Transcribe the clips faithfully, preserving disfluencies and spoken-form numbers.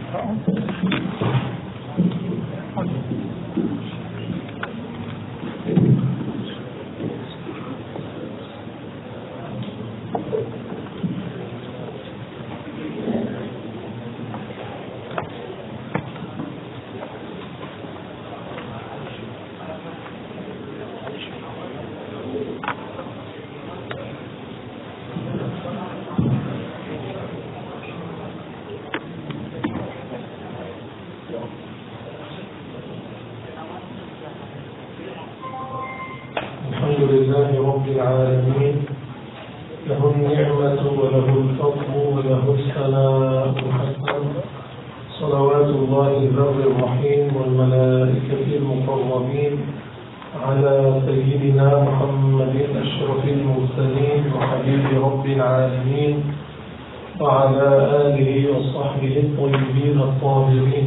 الحمد لله رب العالمين، له النعمة وله الفضل وله الثناء الحسن، صلوات الله البر الرحيم والملائكة المقربين على سيدنا محمد أشرف المرسلين وحبيب رب العالمين وعلى آله وصحبه الطيبين الطاهرين.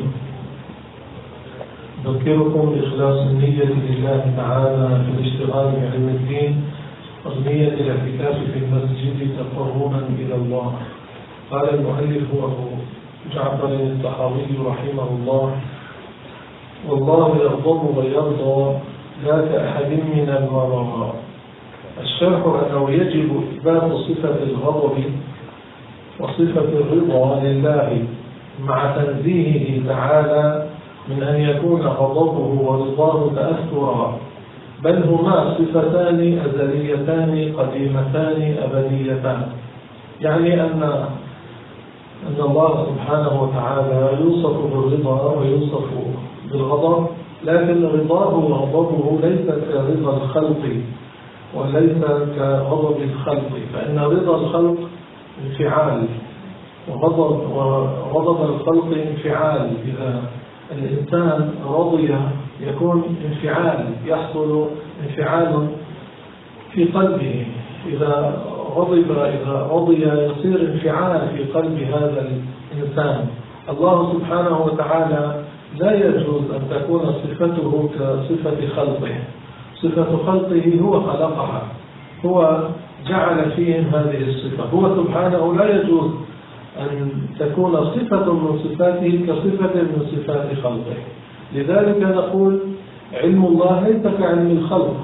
أذكركم بإخلاص النية لله تعالى في الاشتغال بعلم الدين ونية الاعتكاف في المسجد تقربا إلى الله. قال المؤلف أبو جعفر الطحاوي رحمه الله: والله يغضب ويرضى لا كأحد من الورى. الشرح أنه يجب إثبات صفة الغضب وصفة الرضا لله مع تنزيهه تعالى من أن يكون غضبه ورضاه تأثرا، بل هما صفتان أزليتان قديمتان أبديتان. يعني أن أن الله سبحانه وتعالى يوصف بالرضا ويوصف بالغضب، لكن رضاه وغضبه ليس كرضا الخلق وليس كغضب الخلق، فإن رضا الخلق انفعال وغضب وغضب الخلق انفعال. إذا الإنسان رضي يكون انفعال، يحصل انفعال في قلبه. إذا غضب إذا رضي يصير انفعال في قلب هذا الإنسان. الله سبحانه وتعالى لا يجوز أن تكون صفته كصفة خلقه. صفة خلقه هو خلقها، هو جعل فيهم هذه الصفة. هو سبحانه لا يجوز أن تكون صفة من صفاته كصفة من صفات خلقه. لذلك نقول علم الله ليس كعلم الخلق،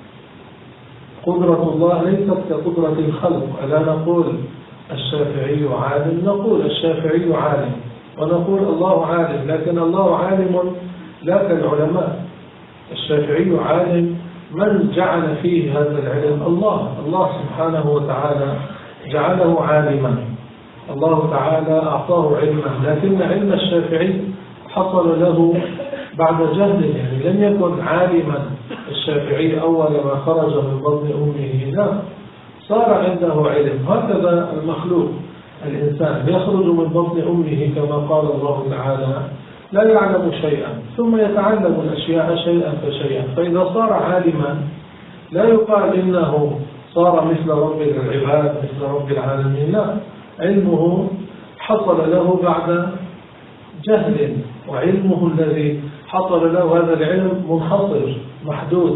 قدرة الله ليست كقدرة الخلق. ألا نقول الشافعي عالم؟ نقول الشافعي عالم، ونقول الله عالم، لكن الله عالم لا كالعلماء. الشافعي عالم من جعل فيه هذا العلم؟ الله الله سبحانه وتعالى جعله عالما. الله تعالى أعطاه علما، لكن علم الشافعي حصل له بعد جهل، يعني لم يكن عالما الشافعي أول ما خرج من بطن أمه، لا، صار عنده علم. هكذا المخلوق الإنسان يخرج من بطن أمه كما قال الله تعالى لا يعلم شيئا ثم يتعلم الأشياء شيئا فشيئا. فإذا صار عالما لا يقال إنه صار مثل رب العباد مثل رب العالمين، لا، علمه حصل له بعد جهل، وعلمه الذي حصل له هذا العلم منحصر محدود.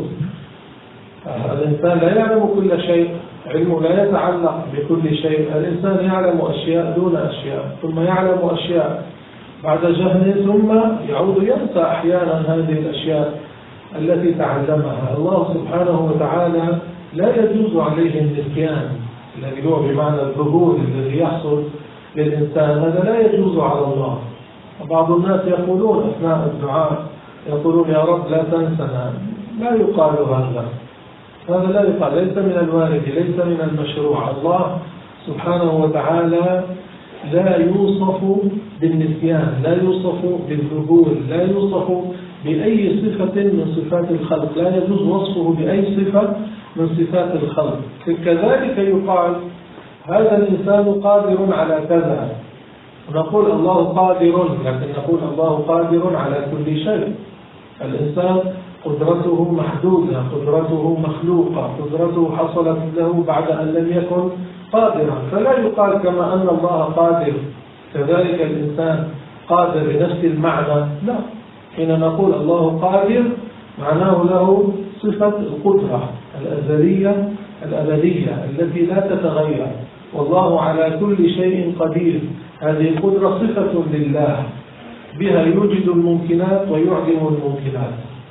الإنسان لا يعلم كل شيء، علمه لا يتعلق بكل شيء. الإنسان يعلم أشياء دون أشياء، ثم يعلم أشياء بعد جهل، ثم يعود ينسى أحيانا هذه الأشياء التي تعلمها. الله سبحانه وتعالى لا يجوز عليه النسيان الذي هو بمعنى الذهول الذي يحصل للإنسان، هذا لا يجوز على الله. وبعض الناس يقولون أثناء الدعاء يقولون يا رب لا تنسنا، لا يقال هذا، هذا لا يقال، ليس من الوارد، ليس من المشروع. الله سبحانه وتعالى لا يوصف بالنسيان، لا يوصف بالذهول، لا يوصف بأي صفة من صفات الخلق، لا يجوز وصفه بأي صفة من صفات الخلق. كذلك يقال هذا الإنسان قادر على كذا، نقول الله قادر، لكن نقول الله قادر على كل شيء. الإنسان قدرته محدودة، قدرته مخلوقة، قدرته حصلت له بعد أن لم يكن قادرا، فلا يقال كما أن الله قادر كذلك الإنسان قادر بنفس المعنى، لا. حين نقول الله قادر معناه له صفة القدرة الأزلية الأبدية التي لا تتغير، والله على كل شيء قدير. هذه القدرة صفة لله، بها يوجد الممكنات ويعدم الممكنات.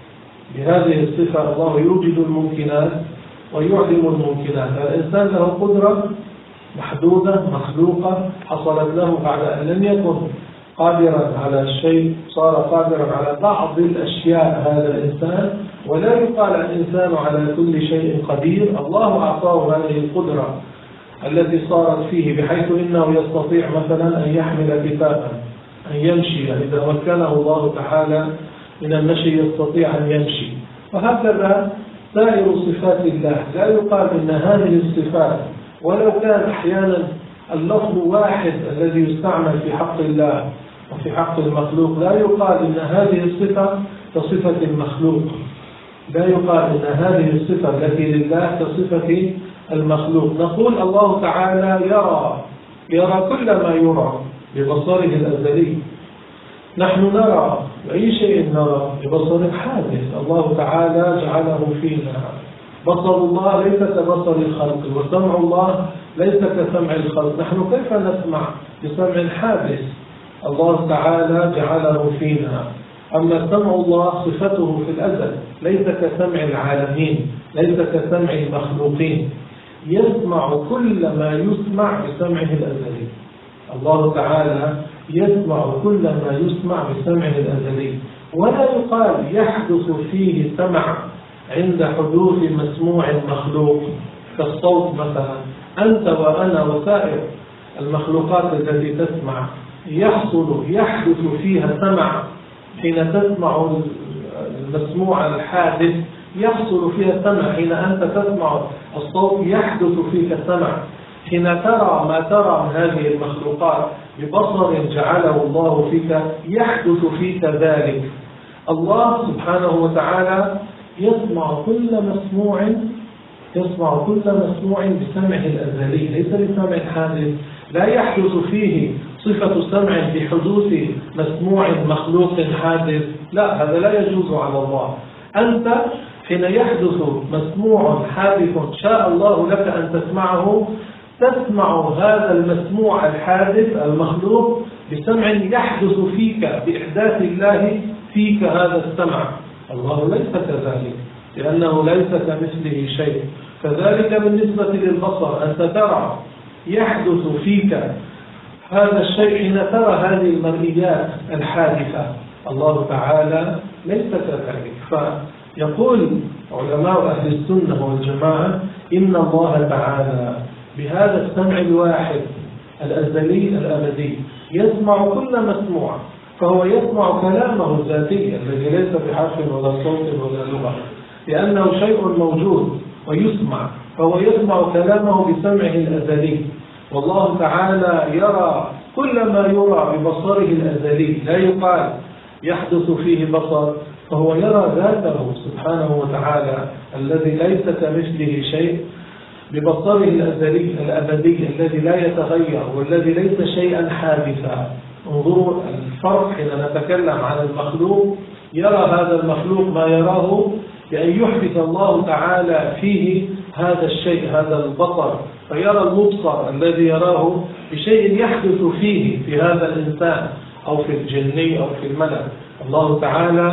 بهذه الصفة الله يوجد الممكنات ويعدم الممكنات. الإنسان له قدرة محدودة مخلوقة حصلت له بعد أن لم يكن قادرا على الشيء، صار قادرا على بعض الأشياء هذا الإنسان، ولا يقال الإنسان على كل شيء قدير. الله أعطاه هذه القدرة التي صارت فيه، بحيث إنه يستطيع مثلا أن يحمل كتابا، أن يمشي، إذا مكنه الله تعالى من المشي يستطيع أن يمشي. وهكذا سائر صفات الله، لا يقال إن هذه الصفات ولو كان أحيانا اللفظ واحد الذي يستعمل في حق الله وفي حق المخلوق، لا يقال إن هذه الصفة كصفة المخلوق، لا يقال إن هذه الصفة التي لله كصفة المخلوق. نقول الله تعالى يرى يرى كل ما يرى ببصره الأزلي. نحن نرى أي شيء نرى ببصر حادث الله تعالى جعله فينا. بصر الله ليس كبصر الخلق، وسمع الله ليس كسمع الخلق. نحن كيف نسمع بسمع حادث الله تعالى جعله فينا؟ أما سمع الله صفته في الأزل، ليس كسمع العالمين، ليس كسمع المخلوقين. يسمع كل ما يسمع بسمعه الأزلي. الله تعالى يسمع كل ما يسمع بسمعه الأزلي، ولا يقال يحدث فيه سمع عند حدوث مسموع مخلوق كالصوت مثلا. أنت وأنا وسائر المخلوقات التي تسمع يحصل يحدث فيها سمع حين تسمع المسموع الحادث، يحصل فيها سمع حين أنت تسمع الصوت، يحدث فيك سمع حين ترى ما ترى من هذه المخلوقات ببصر جعله الله فيك، يحدث فيك ذلك. الله سبحانه وتعالى يسمع كل مسموع يسمع كل مسموع بسمعه الأزلي، ليس بسمع حادث. لا يحدث فيه صفة سمع بحدوث مسموع مخلوق حادث، لا، هذا لا يجوز على الله. أنت حين يحدث مسموع حادث شاء الله لك أن تسمعه، تسمع هذا المسموع الحادث المخلوق بسمع يحدث فيك بإحداث الله فيك هذا السمع. الله ليس كذلك، لأنه ليس كمثله شيء. كذلك بالنسبة للبصر، أنت ترى يحدث فيك هذا الشيء حين ترى هذه المرئيات الحادثة. الله تعالى ليس كذلك. فيقول علماء أهل السنة والجماعة إن الله تعالى بهذا السمع الواحد الأزلي الأبدي يسمع كل مسموع، فهو يسمع كلامه الذاتي الذي ليس بحرف ولا صوت ولا لغة، لأنه شيء موجود ويسمع، فهو يسمع كلامه بسمعه الأزلي. والله تعالى يرى كل ما يرى ببصره الأزلي، لا يقال يحدث فيه بصر، فهو يرى ذاته سبحانه وتعالى الذي ليس كمثله شيء ببصره الأزلي الأبدي الذي لا يتغير والذي ليس شيئا حادثا. انظروا الفرق حين نتكلم عن المخلوق، يرى هذا المخلوق ما يراه بأن يحدث الله تعالى فيه هذا الشيء، هذا البصر، فيرى المبصر الذي يراه بشيء يحدث فيه في هذا الإنسان أو في الجني أو في الملك. الله تعالى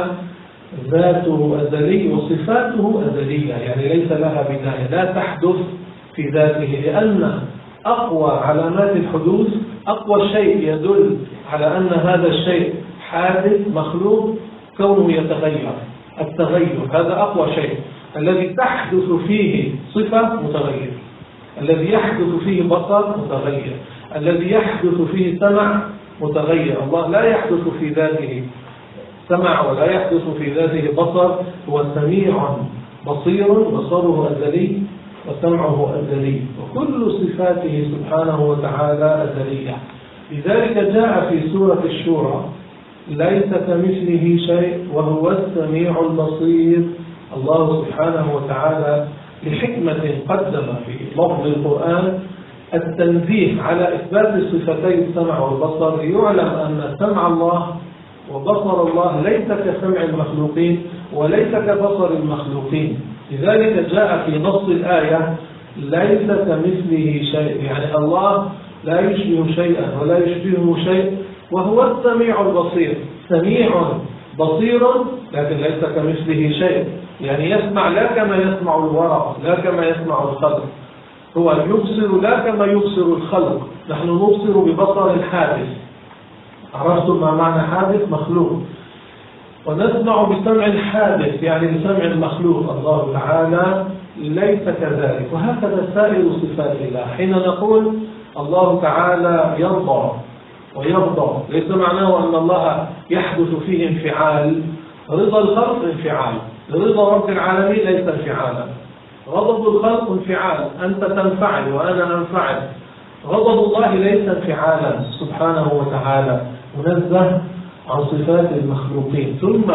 ذاته أزلي وصفاته أزلية، يعني ليس لها بداية، لا تحدث في ذاته، لأن أقوى علامات الحدوث، أقوى شيء يدل على أن هذا الشيء حادث مخلوق كونه يتغير. التغير هذا أقوى شيء، الذي تحدث فيه صفة متغير، الذي يحدث فيه بصر متغير، الذي يحدث فيه سمع متغير. الله لا يحدث في ذاته سمع ولا يحدث في ذاته بصر، هو سميع بصير، بصره أزلي وسمعه أزلي، وكل صفاته سبحانه وتعالى أزلية. لذلك جاء في سورة الشورى ليس كمثله شيء وهو السميع البصير. الله سبحانه وتعالى لحكمة قدم في لفظ القرآن التنزيه على إثبات صفتي السمع والبصر، ليعلم أن سمع الله وبصر الله ليس كسمع المخلوقين وليس كبصر المخلوقين. لذلك جاء في نص الآية ليس كمثله شيء، يعني الله لا يشبه شيئا ولا يشبهه شيء وهو السميع البصير. سميع بصير لكن ليس كمثله شيء، يعني يسمع لا كما يسمع الورق لا كما يسمع الخلق، هو يبصر لا كما يبصر الخلق. نحن نبصر ببصر الحادث، عرفتم ما معنى حادث؟ مخلوق. ونسمع بسمع الحادث يعني بسمع المخلوق. الله تعالى ليس كذلك. وهكذا سائر صفات الله. حين نقول الله تعالى يرضى ويغضب ليس معناه أن الله يحدث فيه انفعال. رضا الخلق انفعال، رضا رب العالمين ليس انفعالا. غضب الخلق انفعال، أنت تنفعل وأنا أنفعل. غضب الله ليس انفعالا سبحانه وتعالى، منزه عن صفات المخلوقين. ثم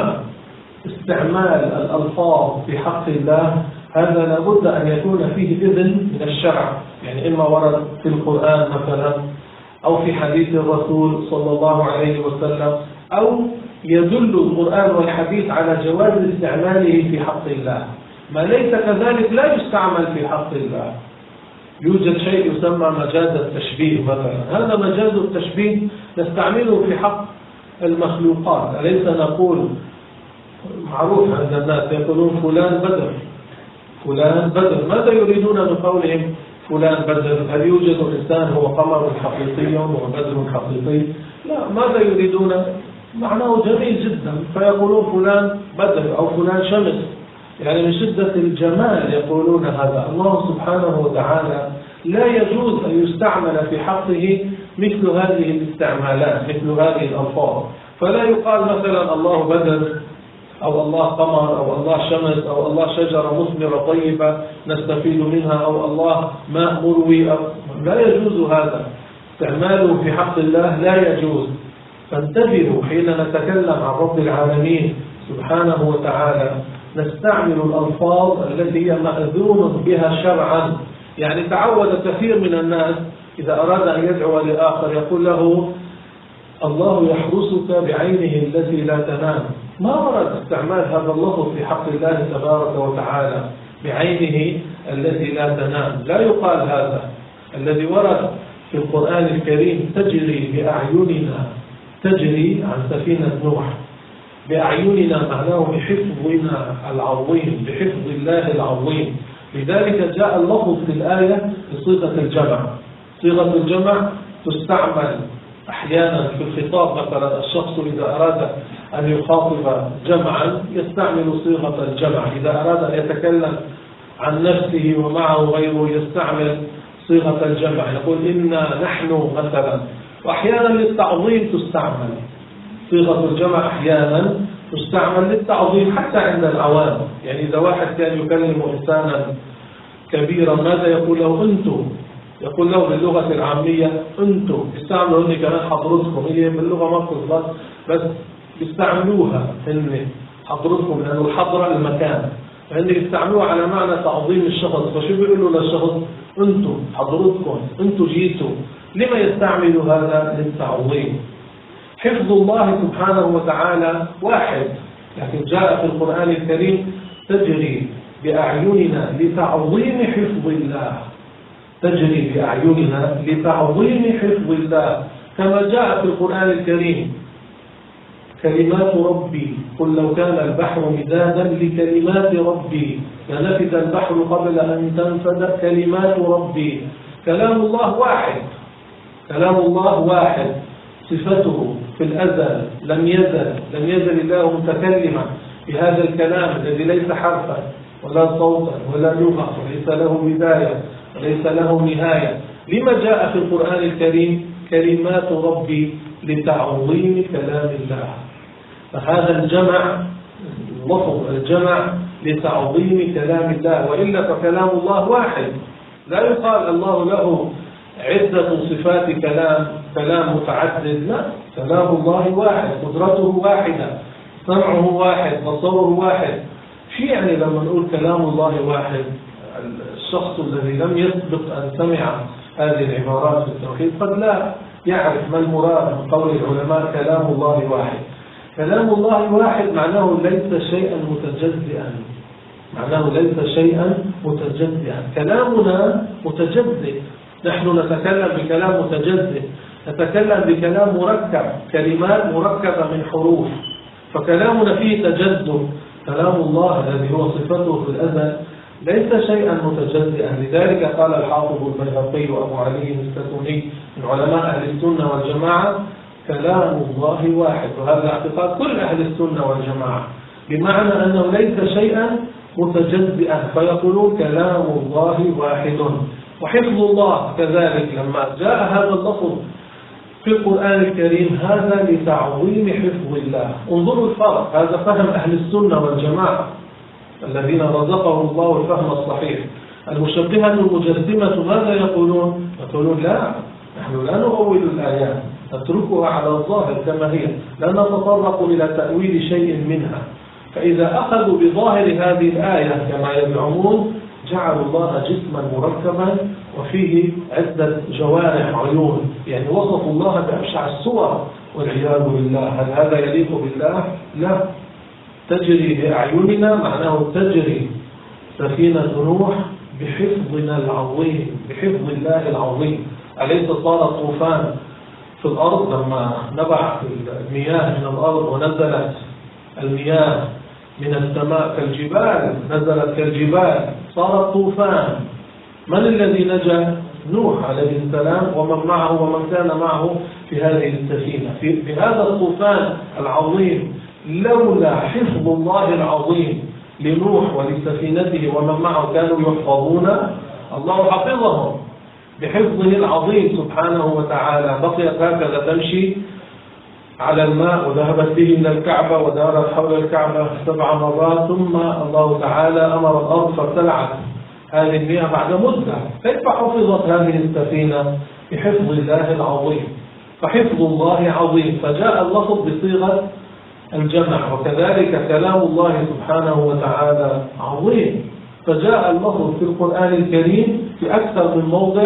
استعمال الألفاظ في حق الله هذا لابد أن يكون فيه إذن من الشرع، يعني إما ورد في القرآن مثلا أو في حديث الرسول صلى الله عليه وسلم، أو يدل القرآن والحديث على جواز استعماله في حق الله. ما ليس كذلك لا يستعمل في حق الله. يوجد شيء يسمى مجاز التشبيه مثلا، هذا مجاز التشبيه نستعمله في حق المخلوقات. أليس نقول معروف عند الناس يقولون فلان بدر، فلان بدر، ماذا يريدون بقولهم فلان بدر؟ هل يوجد إنسان هو قمر حقيقي وبدر حقيقي؟ لا، ماذا يريدون؟ معناه جميل جدا، فيقولون فلان بدر أو فلان شمس، يعني من شدة الجمال يقولون هذا. الله سبحانه وتعالى لا يجوز أن يستعمل في حقه مثل هذه الاستعمالات، مثل هذه الألفاظ. فلا يقال مثلا الله بدر أو الله قمر أو الله شمس أو الله شجرة مثمرة طيبة نستفيد منها أو الله ماء مروي، أو لا يجوز هذا. استعماله في حق الله لا يجوز. فانتبهوا حين نتكلم عن رب العالمين سبحانه وتعالى نستعمل الألفاظ التي هي مأذون بها شرعا. يعني تعود كثير من الناس إذا أراد أن يدعو لآخر يقول له الله يحرسك بعينه التي لا تنام. ما ورد استعمال هذا اللفظ في حق الله تبارك وتعالى، بعينه التي لا تنام، لا يقال هذا. الذي ورد في القرآن الكريم تجري بأعيننا، تجري عن سفينة نوح بأعيننا معناه بحفظنا العظيم، بحفظ الله العظيم. لذلك جاء اللفظ في الآية بصيغة الجمع. صيغة الجمع تستعمل أحيانا في الخطاب، مثلا الشخص إذا أراد أن يخاطب جمعا يستعمل صيغة الجمع، إذا أراد أن يتكلم عن نفسه ومعه غيره يستعمل صيغة الجمع، يقول إنا نحن مثلا. وأحيانا للتعظيم تستعمل صيغة الجمع، أحيانا تستعمل للتعظيم حتى عند العوام. يعني إذا واحد كان يكلم إنسانا كبيرا ماذا يقول له؟ أنتم. يقول له باللغة العامية أنتم، يستعملوا هن كمان حضرتكم، هي باللغة ما بتغلط بس بيستعملوها هن حضرتكم، لأنه الحضرة المكان، فهن يستعملوها على معنى تعظيم الشخص. فشو بيقولوا للشخص؟ أنتم، حضرتكم، أنتم جيتوا. لما يستعملوا هذا؟ للتعظيم. حفظ الله سبحانه وتعالى واحد، لكن جاء في القرآن الكريم تجري بأعيننا لتعظيم حفظ الله، تجري بأعيننا لتعظيم حفظ الله. كما جاء في القرآن الكريم كلمات ربي قل لو كان البحر مدادا لكلمات ربي لنفد البحر قبل أن تنفد كلمات ربي. كلام الله واحد، كلام الله واحد، صفته في الأزل لم يزل، لم يزل الله متكلما بهذا الكلام الذي ليس حرفا ولا صوتا ولا لغة وليس له بداية وليس له نهاية. لما جاء في القرآن الكريم كلمات ربي؟ لتعظيم كلام الله. فهذا الجمع، لفظ الجمع لتعظيم كلام الله، وإلا فكلام الله واحد. لا يقال الله له عدة صفات كلام، كلام متعدد، لا، كلام الله واحد، قدرته واحدة، سمعه واحد، بصره واحد. شيء يعني لما نقول كلام الله واحد، الشخص الذي لم يسبق أن سمع هذه العبارات في التوحيد قد لا يعرف ما المراد من قول العلماء كلام الله واحد. كلام الله واحد معناه ليس شيئا متجزئا، معناه ليس شيئا متجزئا. كلامنا متجزئ، نحن نتكلم بكلام متجزئ، نتكلم بكلام مركب، كلمات مركبة من حروف، فكلامنا فيه تجدد. كلام الله الذي هو صفته في الأزل ليس شيئا متجزئا. لذلك قال الحافظ البيهقي وأبو علي الستوني من علماء أهل السنة والجماعة: كلام الله واحد. وهذا اعتقاد كل أهل السنة والجماعة، بمعنى أنه ليس شيئا متجزئا، فيقولون كلام الله واحد. وحفظ الله كذلك لما جاء هذا اللفظ في القرآن الكريم هذا لتعظيم حفظ الله. انظروا الفرق، هذا فهم أهل السنة والجماعة الذين رزقهم الله الفهم الصحيح. المشبهة المجسمة ماذا يقولون؟ يقولون لا، نحن لا نؤول الآيات، نتركها على الظاهر كما هي، لا نتطرق إلى تأويل شيء منها. فإذا أخذوا بظاهر هذه الآية كما يزعمون جعلوا الله جسما مركبا وفيه عدة جوارح عيون، يعني وصفوا الله بأبشع الصور والعياذ بالله. هل هذا يليق بالله؟ لا. تجري بأعيننا معناه تجري سفينة نوح بحفظنا العظيم، بحفظ الله العظيم. أليس صار طوفان في الأرض لما نبع المياه من الأرض ونزلت المياه من السماء كالجبال، نزلت كالجبال، صار طوفان. من الذي نجا؟ نوح عليه السلام ومن معه ومن كان معه في هذه السفينة في, في هذا الطوفان العظيم. لولا حفظ الله العظيم لنوح ولسفينته ومن معه كانوا يحفظون، الله حفظهم بحفظه العظيم سبحانه وتعالى. بقيت هكذا تمشي على الماء وذهبت به إلى الكعبة ودارت حول الكعبة سبع مرات، ثم الله تعالى أمر الأرض فابتلعت هذه المياه بعد مدة. كيف حفظت هذه السفينة؟ بحفظ الله العظيم. فحفظ الله عظيم، فجاء اللفظ بصيغة الجمع. وكذلك كلام الله سبحانه وتعالى عظيم، فجاء اللفظ في القرآن الكريم في أكثر من موضع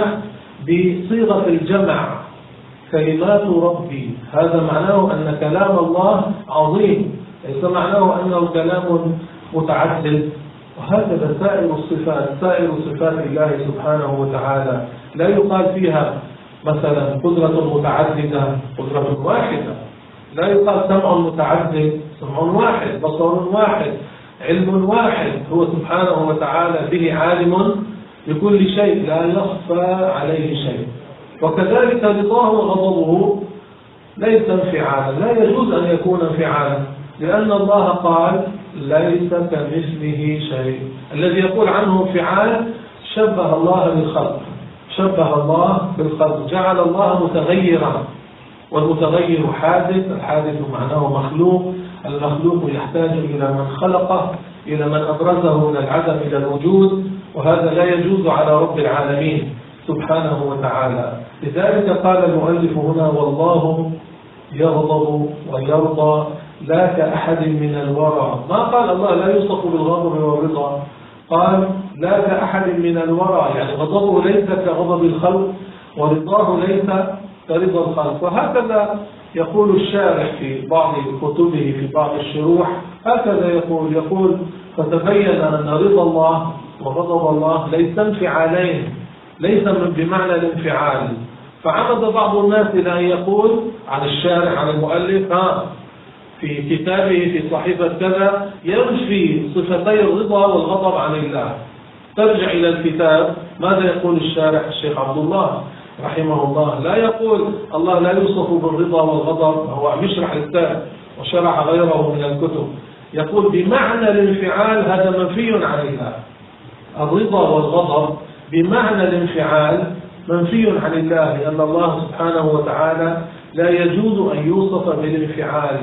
بصيغة الجمع: كلمات ربي. هذا معناه أن كلام الله عظيم، ليس معناه أنه كلام متعدد. وهكذا سائر الصفات، سائر صفات الله سبحانه وتعالى لا يقال فيها مثلا قدرة متعددة، قدرة واحدة. لا يقال سمع متعدد، سمع واحد، بصر واحد، علم واحد. هو سبحانه وتعالى به عالم بكل شيء، لا يخفى عليه شيء. وكذلك رضاه وغضبه ليس انفعالا، لا يجوز أن يكون انفعالا، لأن الله قال ليس كمثله شيء. الذي يقول عنه انفعال شبه الله بالخلق، شبه الله بالخلق، جعل الله متغيرا، والمتغير حادث، الحادث معناه مخلوق، المخلوق يحتاج إلى من خلقه، إلى من أبرزه من العدم إلى الوجود، وهذا لا يجوز على رب العالمين سبحانه وتعالى. لذلك قال المؤلف هنا: والله يغضب ويرضى لا كأحد من الورى. ما قال الله لا يوصف بالغضب والرضا، قال لا كأحد من الورى، يعني غضبه ليس كغضب الخلق ورضاه ليس كرضا الخلق. وهكذا يقول الشارح في بعض كتبه في بعض الشروح، هكذا يقول يقول فتبين أن رضا الله وغضب الله ليس انفعالين، ليس بمعنى الانفعال. فعمد بعض الناس إلى أن يقول عن الشارح عن المؤلف ها في كتابه في صحيفة كذا ينفي صفتي الرضا والغضب عن الله. ترجع إلى الكتاب، ماذا يقول الشارح الشيخ عبد الله رحمه الله؟ لا يقول الله لا يوصف بالرضا والغضب، هو عم يشرح الكتاب وشرح غيره من الكتب، يقول بمعنى الانفعال هذا منفي عن الله. الرضا والغضب بمعنى الانفعال منفي عن الله، لأن الله سبحانه وتعالى لا يجوز أن يوصف بالانفعال.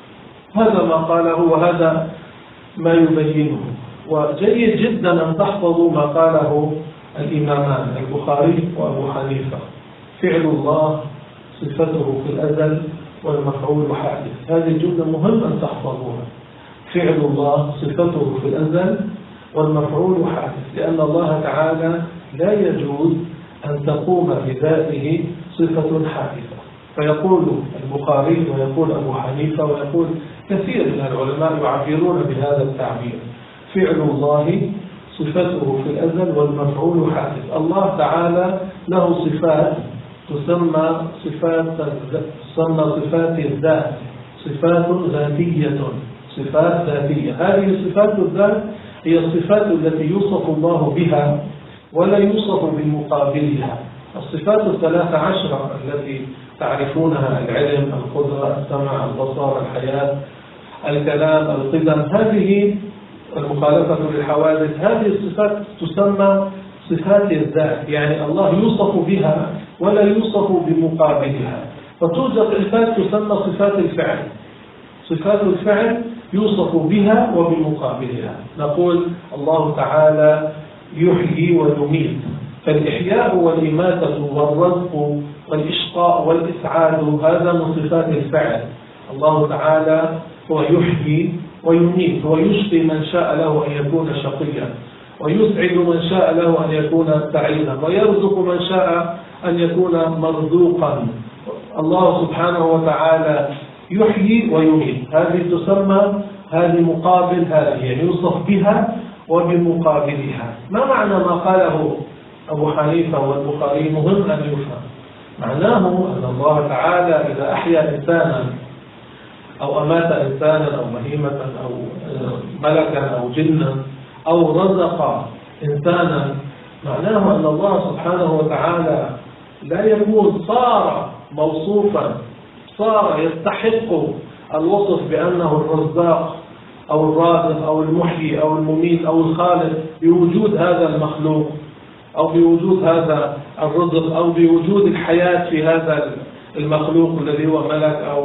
هذا ما قاله وهذا ما يبينه. وجيد جدا أن تحفظوا ما قاله الإمامان البخاري وأبو حنيفة: فعل الله صفته في الأزل والمفعول حادث. هذه الجملة مهم أن تحفظوها: فعل الله صفته في الأزل والمفعول حادث، لأن الله تعالى لا يجوز أن تقوم بذاته صفة حادثة. فيقول البخاري ويقول أبو حنيفة ويقول كثير من العلماء يعبرون بهذا التعبير: فعل الله صفته في الأزل والمفعول حادث. الله تعالى له صفات تسمى صفات تسمى صفات الذات، صفات ذاتية، صفات ذاتية. هذه صفات الذات هي الصفات التي يوصف الله بها ولا يوصف بمقابلها. الصفات الثلاثة عشرة التي تعرفونها، العلم، القدرة، السمع، البصر، الحياة، الكلام، القدم، هذه المخالفة للحوادث، هذه الصفات تسمى صفات الذات، يعني الله يوصف بها ولا يوصف بمقابلها. فتوجد صفات تسمى صفات الفعل، صفات الفعل يوصف بها وبمقابلها. نقول الله تعالى يحيي ويميت، فالإحياء والإماتة والرزق والإشقاء والإسعاد هذا من صفات الفعل. الله تعالى هو يحيي ويميت، هو يشقي من شاء له أن يكون شقيا، ويسعد من شاء له أن يكون سعيدا، ويرزق من شاء أن يكون مرزوقا. الله سبحانه وتعالى يحيي ويميت، هذه تسمى، هذه مقابل هذه، يعني يوصف بها وبمقابلها. ما معنى ما قاله أبو حنيفة والبخاري؟ مهم أن يفهم. معناه أن الله تعالى إذا أحيا إنسانا أو أمات إنسانا أو بهيمة أو ملكا أو جنا أو رزق إنسانا، معناه أن الله سبحانه وتعالى لا يكون صار موصوفا، صار يستحق الوصف بأنه الرزاق أو الرازق أو المحيي أو المميت أو الخالق بوجود هذا المخلوق أو بوجود هذا الرزق أو بوجود الحياة في هذا المخلوق الذي هو ملك أو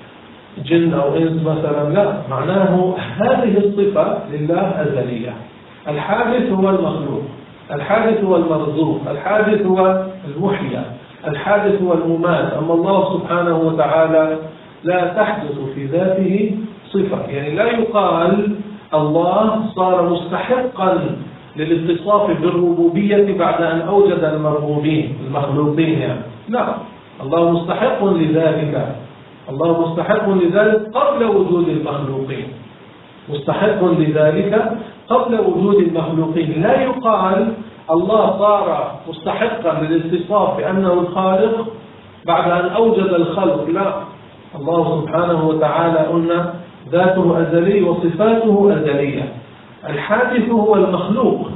جن أو إنس مثلا. لا، معناه هذه الصفة لله أزلية. الحادث هو المخلوق، الحادث هو المرزوق، الحادث هو المحيى، الحادث هو الممات. أما الله سبحانه وتعالى لا تحدث في ذاته صفة، يعني لا يقال الله صار مستحقا للاتصاف بالربوبية بعد أن أوجد المربوبين المخلوقين يعني. لا، الله مستحق لذلك، الله مستحق لذلك قبل وجود المخلوقين، مستحق لذلك قبل وجود المخلوقين. لا يقال الله صار مستحقا للاتصاف بأنه الخالق بعد أن أوجد الخلق. لا، الله سبحانه وتعالى قلنا ذاته أزلي وصفاته أزلية. الحادث هو المخلوق،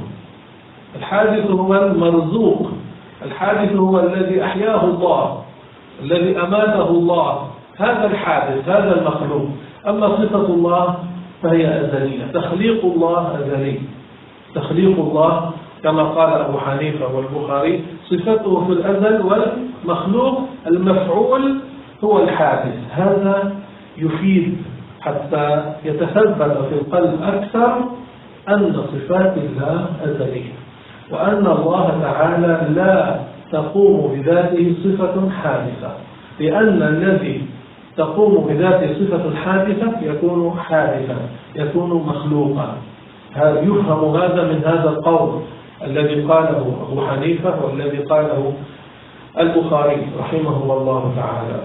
الحادث هو المرزوق، الحادث هو الذي أحياه الله، الذي أماته الله، هذا الحادث، هذا المخلوق. أما صفة الله فهي أزلية. تخليق الله أزلي، تخليق الله كما قال أبو حنيفة والبخاري صفته في الأزل، والمخلوق المفعول هو الحادث. هذا يفيد حتى يتثبت في القلب أكثر أن صفات الله أزلية، وأن الله تعالى لا تقوم بذاته صفة حادثة، لأن الذي تقوم بذاته صفة حادثة يكون حادثا، يكون مخلوقا. يفهم هذا من هذا القول الذي قاله أبو حنيفة والذي قاله البخاري رحمه الله تعالى.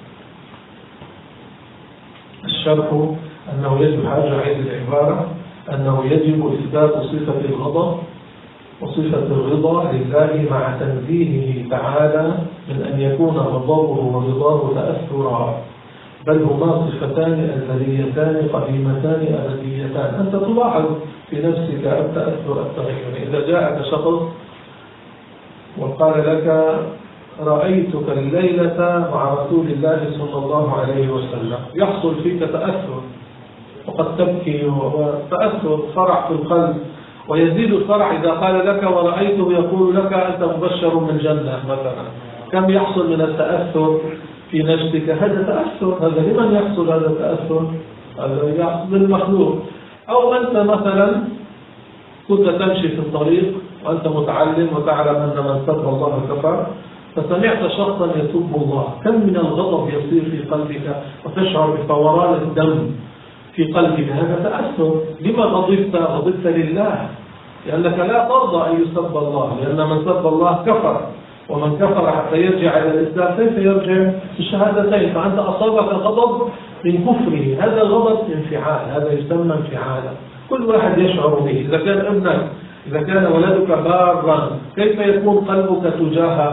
الشرح أنه يجب حاجة عيد العبارة أنه يجب إثبات صفة الغضب وصفة الرضا لله مع تنزيهه تعالى من أن يكون غضبه ورضاه تأثرا، بل هما صفتان أزليتان قديمتان أبديتان. أنت تلاحظ في نفسك التأثر التغير. إذا جاءك شخص وقال لك رأيتك الليلة مع رسول الله صلى الله عليه وسلم، يحصل فيك تأثر وقد تبكي، وتأثر فرح في القلب، ويزيد الفرح إذا قال لك ورأيته يقول لك أنت مبشر من جنة مثلا. كم يحصل من التأثر في نفسك؟ هذا تأثر. هذا لمن يحصل هذا التأثر؟ هذا يحصل للمخلوق. أو أنت مثلا كنت تمشي في الطريق وأنت متعلم وتعلم أن من سب الله كفر، فسمعت شخصا يسب الله، كم من الغضب يصير في قلبك وتشعر بفوران الدم في قلبك. هذا تأثر. لما غضبت؟ غضبت لله، لأنك لا ترضى أن يسب الله، لأن من سب الله كفر، ومن كفر حتى يرجع إلى الإسلام كيف يرجع؟ بالشهادتين. فأنت أصابك غضب من كفره، هذا غضب انفعال، هذا يسمى انفعالا، كل واحد يشعر به. إذا كان ابنك، إذا كان ولدك بارا، كيف يكون قلبك تجاه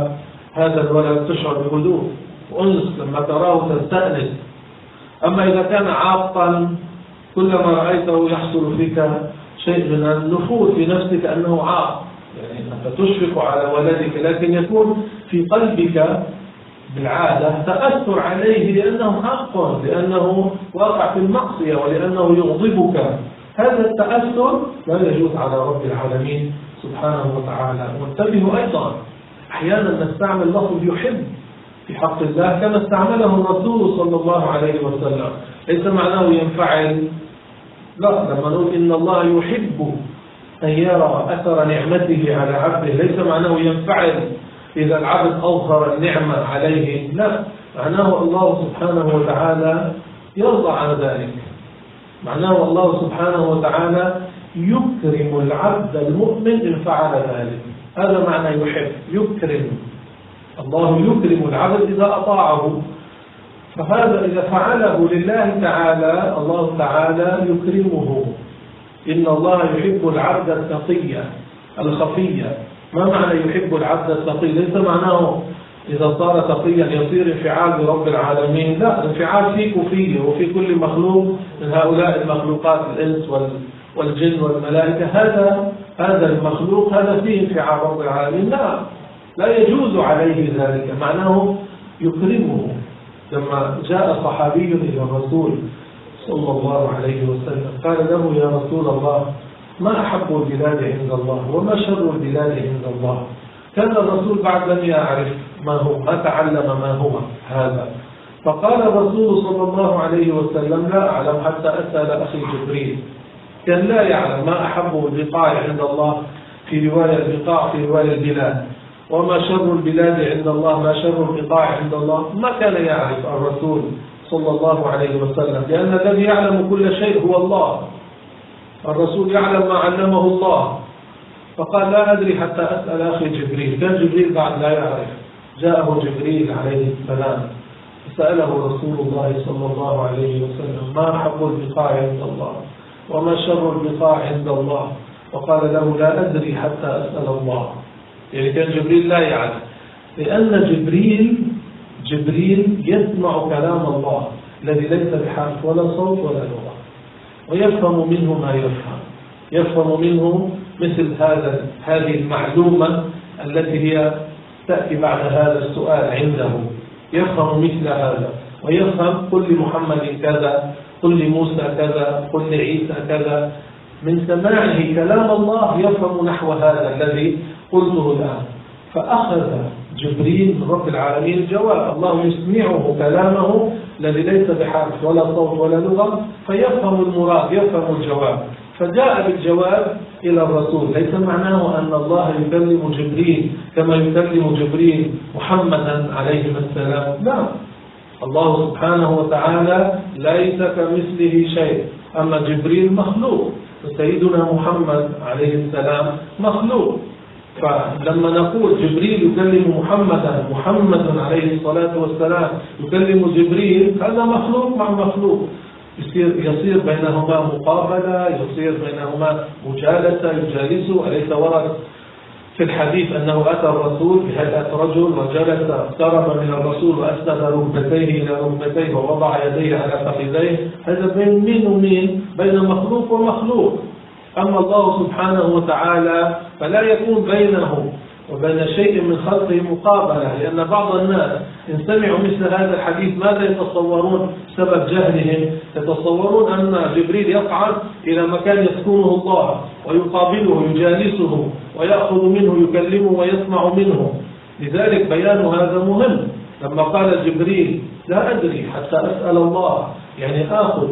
هذا الولد تشعر بهدوء وأنس لما تراه تستأنس. أما إذا كان عاقا كلما رأيته يحصل فيك شيء من النفور في نفسك أنه عاق، يعني أنت تشفق على ولدك لكن يكون في قلبك بالعادة تأثر عليه لأنه حق، لأنه واقع في المعصية ولأنه يغضبك. هذا التأثر لا يجوز على رب العالمين سبحانه وتعالى. وانتبهوا أيضا أحيانا نستعمل لفظ يحب في حق الله كما استعمله الرسول صلى الله عليه وسلم، ليس معناه ينفعل، لا، لما نقول إن الله يحب أن يرى أثر نعمته على عبده ليس معناه ينفعل إذا العبد أظهر النعمة عليه، لا، معناه الله سبحانه وتعالى يرضى عن ذلك، معناه الله سبحانه وتعالى يكرم العبد المؤمن إن فعل ذلك. هذا معنى يحب، يكرم، الله يكرم العبد إذا أطاعه، فهذا إذا فعله لله تعالى الله تعالى يكرمه. إن الله يحب العبد التقي الخفي. ما معنى يحب العبد التقي؟ ليس معناه إذا صار تقيا يصير انفعال برب العالمين، لا، الانفعال فيك وفيه وفي كل مخلوق من هؤلاء المخلوقات الإنس والجن والملائكة. هذا هذا المخلوق هذا فيه انفعال رب العالمين، لا، لا يجوز عليه ذلك، معناه يكرمه. لما جاء صحابي إلى الرسول صلى الله عليه وسلم قال له يا رسول الله ما أحب البلاد عند الله وما شر البلاد عند الله؟ كان الرسول بعد لم يعرف ما هو، ما تعلم ما هو هذا، فقال الرسول صلى الله عليه وسلم لا أعلم حتى أسأل أخي جبريل. كان لا يعلم ما أحب البقاع عند الله، في رواية البقاع في رواية البلاد، وما شر البلاد عند الله، ما شر البقاع عند الله، ما كان يعرف الرسول صلى الله عليه وسلم، لأن الذي يعلم كل شيء هو الله، الرسول يعلم ما علمه الله، فقال لا أدري حتى أسأل أخي جبريل. كان جبريل بعد لا يعرف، جاءه جبريل عليه السلام فسأله رسول الله صلى الله عليه وسلم ما أحب البقاع عند الله وما شر البقاع عند الله، وقال له لا أدري حتى أسأل الله. يعني كان جبريل لا يعلم، لأن جبريل جبريل يسمع كلام الله الذي ليس بحرف ولا صوت ولا لغة، ويفهم منه ما يفهم، يفهم منه مثل هذا هذه المعلومة التي هي تأتي بعد هذا السؤال عنده، يفهم مثل هذا، ويفهم قل لمحمد كذا، قل لموسى كذا، قل لعيسى كذا. من سماعه كلام الله يفهم نحو هذا الذي قلته الآن. فأخذ جبريل من رب العالمين الجواب، الله يسمعه كلامه الذي ليس بحرف ولا صوت ولا لغة، فيفهم المراد، يفهم الجواب، فجاء بالجواب إلى الرسول. ليس معناه أن الله يكلم جبريل كما يكلم جبريل محمدا عليه السلام، لا، الله سبحانه وتعالى ليس كمثله شيء. أما جبريل مخلوق، وسيدنا محمد عليه السلام مخلوق. فلما نقول جبريل يكلم محمدا، محمد عليه الصلاة والسلام يكلم جبريل، هذا مخلوق مع مخلوق، يصير, يصير بينهما مقابلة، يصير بينهما مجالسة، يجالسه. أليس ورد في الحديث أنه أتى الرسول بهيئة رجل وجلس، اقترب من الرسول وأسند ركبتيه إلى ركبتيه ووضع يديه على فخذيه؟ هذا بين مين ومين؟ بين مخلوق ومخلوق. أما الله سبحانه وتعالى فلا يكون بينه وبين شيء من خلقه مقابلة، لأن بعض الناس إن سمعوا مثل هذا الحديث ماذا يتصورون؟ سبب جهلهم يتصورون أن جبريل يصعد إلى مكان يسكنه الله ويقابله يجالسه ويأخذ منه يكلمه ويسمع منه. لذلك بيان هذا مهم. لما قال جبريل لا أدري حتى أسأل الله، يعني آخذ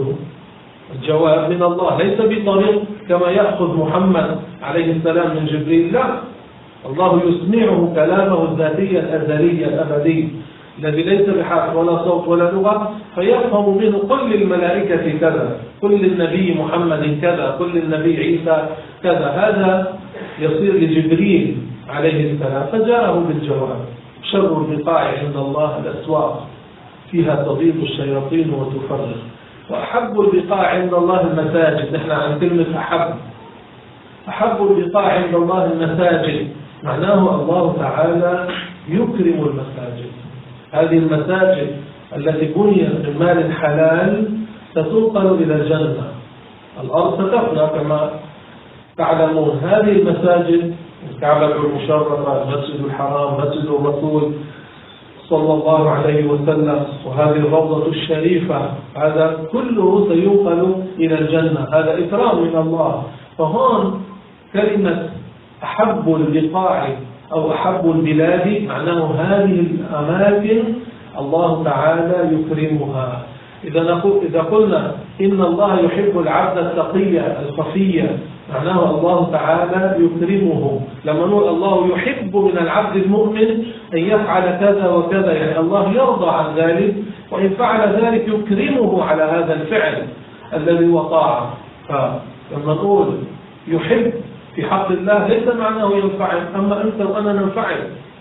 الجواب من الله، ليس بطريق كما يأخذ محمد عليه السلام من جبريل، لا، الله يسمعه كلامه الذاتي الأزلي الأبدي الذي ليس بحرف ولا صوت ولا لغة، فيفهم منه قل للملائكة كذا، قل للنبي محمد كذا، قل للنبي عيسى كذا. هذا يصير لجبريل عليه السلام، فجاءه بالجواب. شر البقاع عند الله الأسواق فيها تضيق الشياطين وتفرغ، وأحب البقاع عند الله المساجد. نحن عن كلمة أحب، أحب البقاع عند الله المساجد، معناه الله تعالى يكرم المساجد. هذه المساجد التي بنيت من مال حلال ستنقل إلى الجنة. الأرض ستفنى كما تعلمون. هذه المساجد الكعبة المشرفة، المسجد الحرام، مسجد الرسول صلى الله عليه وسلم، وهذه الروضة الشريفة، هذا كله سينقل إلى الجنة. هذا إكرام من الله. فهون كلمة أحب البقاع أو أحب البلاد معناه هذه الأماكن الله تعالى يكرمها. إذا قلنا إن الله يحب العبد التقي الخفي معناه الله تعالى يكرمه. لما نقول الله يحب من العبد المؤمن أن يفعل كذا وكذا، يعني الله يرضى عن ذلك، وإن فعل ذلك يكرمه على هذا الفعل الذي هو طاعة. فلما نقول يحب في حق الله ليس معناه ينفعل. أما أنت وأنا ننفعل.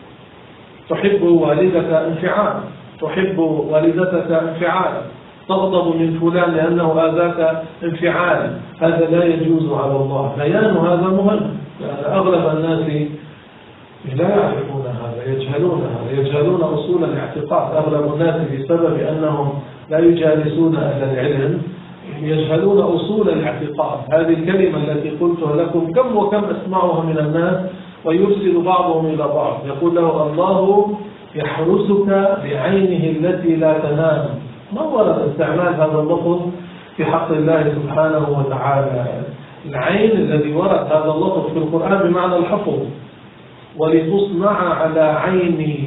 تحب والدك انفعال، تحب والدتك انفعال، تغضب من فلان لأنه آذاك انفعال. هذا لا يجوز على الله. بيان هذا مهم، لأن أغلب الناس لا يعرفون هذا، يجهلون هذا، يجهلون أصول الاعتقاد. أغلب الناس بسبب أنهم لا يجالسون أهل العلم يجهلون أصول الاعتقاد. هذه الكلمة التي قلتها لكم كم وكم أسمعها من الناس، ويرسل بعضهم إلى بعض يقول له الله يحرسك بعينه التي لا تنام. ما ورد استعمال هذا اللفظ في حق الله سبحانه وتعالى. العين الذي ورد هذا اللفظ في القرآن بمعنى الحفظ، ولتصنع على عيني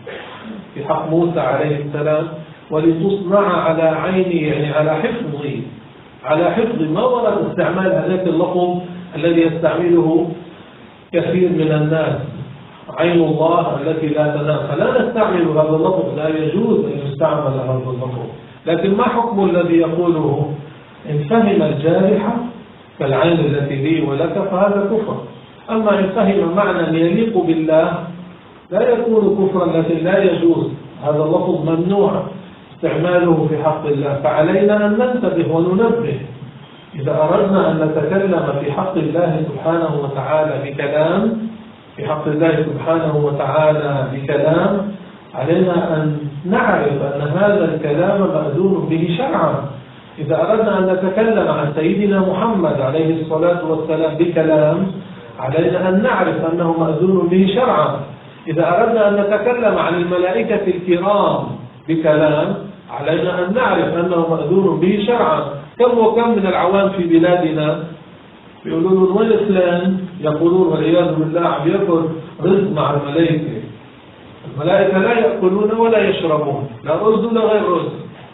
في حق موسى عليه السلام، ولتصنع على عيني يعني على حفظي، على حفظي. ما ورد استعمال هذاك اللفظ الذي يستعمله كثير من الناس، عين الله التي لا تنام. فلا نستعمل هذا اللفظ، لا يجوز أن يستعمل هذا اللفظ. لكن ما حكم الذي يقوله؟ إن فهم الجارحة كالعين التي لي ولك فهذا كفر. أما إن فهم معنى يليق بالله لا يكون كفرا، لكن لا يجوز. هذا اللفظ ممنوع استعماله في حق الله. فعلينا أن ننتبه وننبه. إذا أردنا أن نتكلم في حق الله سبحانه وتعالى بكلام، في حق الله سبحانه وتعالى بكلام، علينا أن نعرف أن هذا الكلام مأذون به شرعا. إذا أردنا أن نتكلم عن سيدنا محمد عليه الصلاة والسلام بكلام، علينا أن نعرف أنه مأذون به شرعا. إذا أردنا أن نتكلم عن الملائكة الكرام بكلام، علينا أن نعرف أنه مأذون به شرعا. كم وكم من العوام في بلادنا يقولون وين فلان؟ يقولون والعياذ بالله عم يأكل رزق مع الملائكة. الملائكة لا يأكلون ولا يشربون، لا رز ولا غير رز.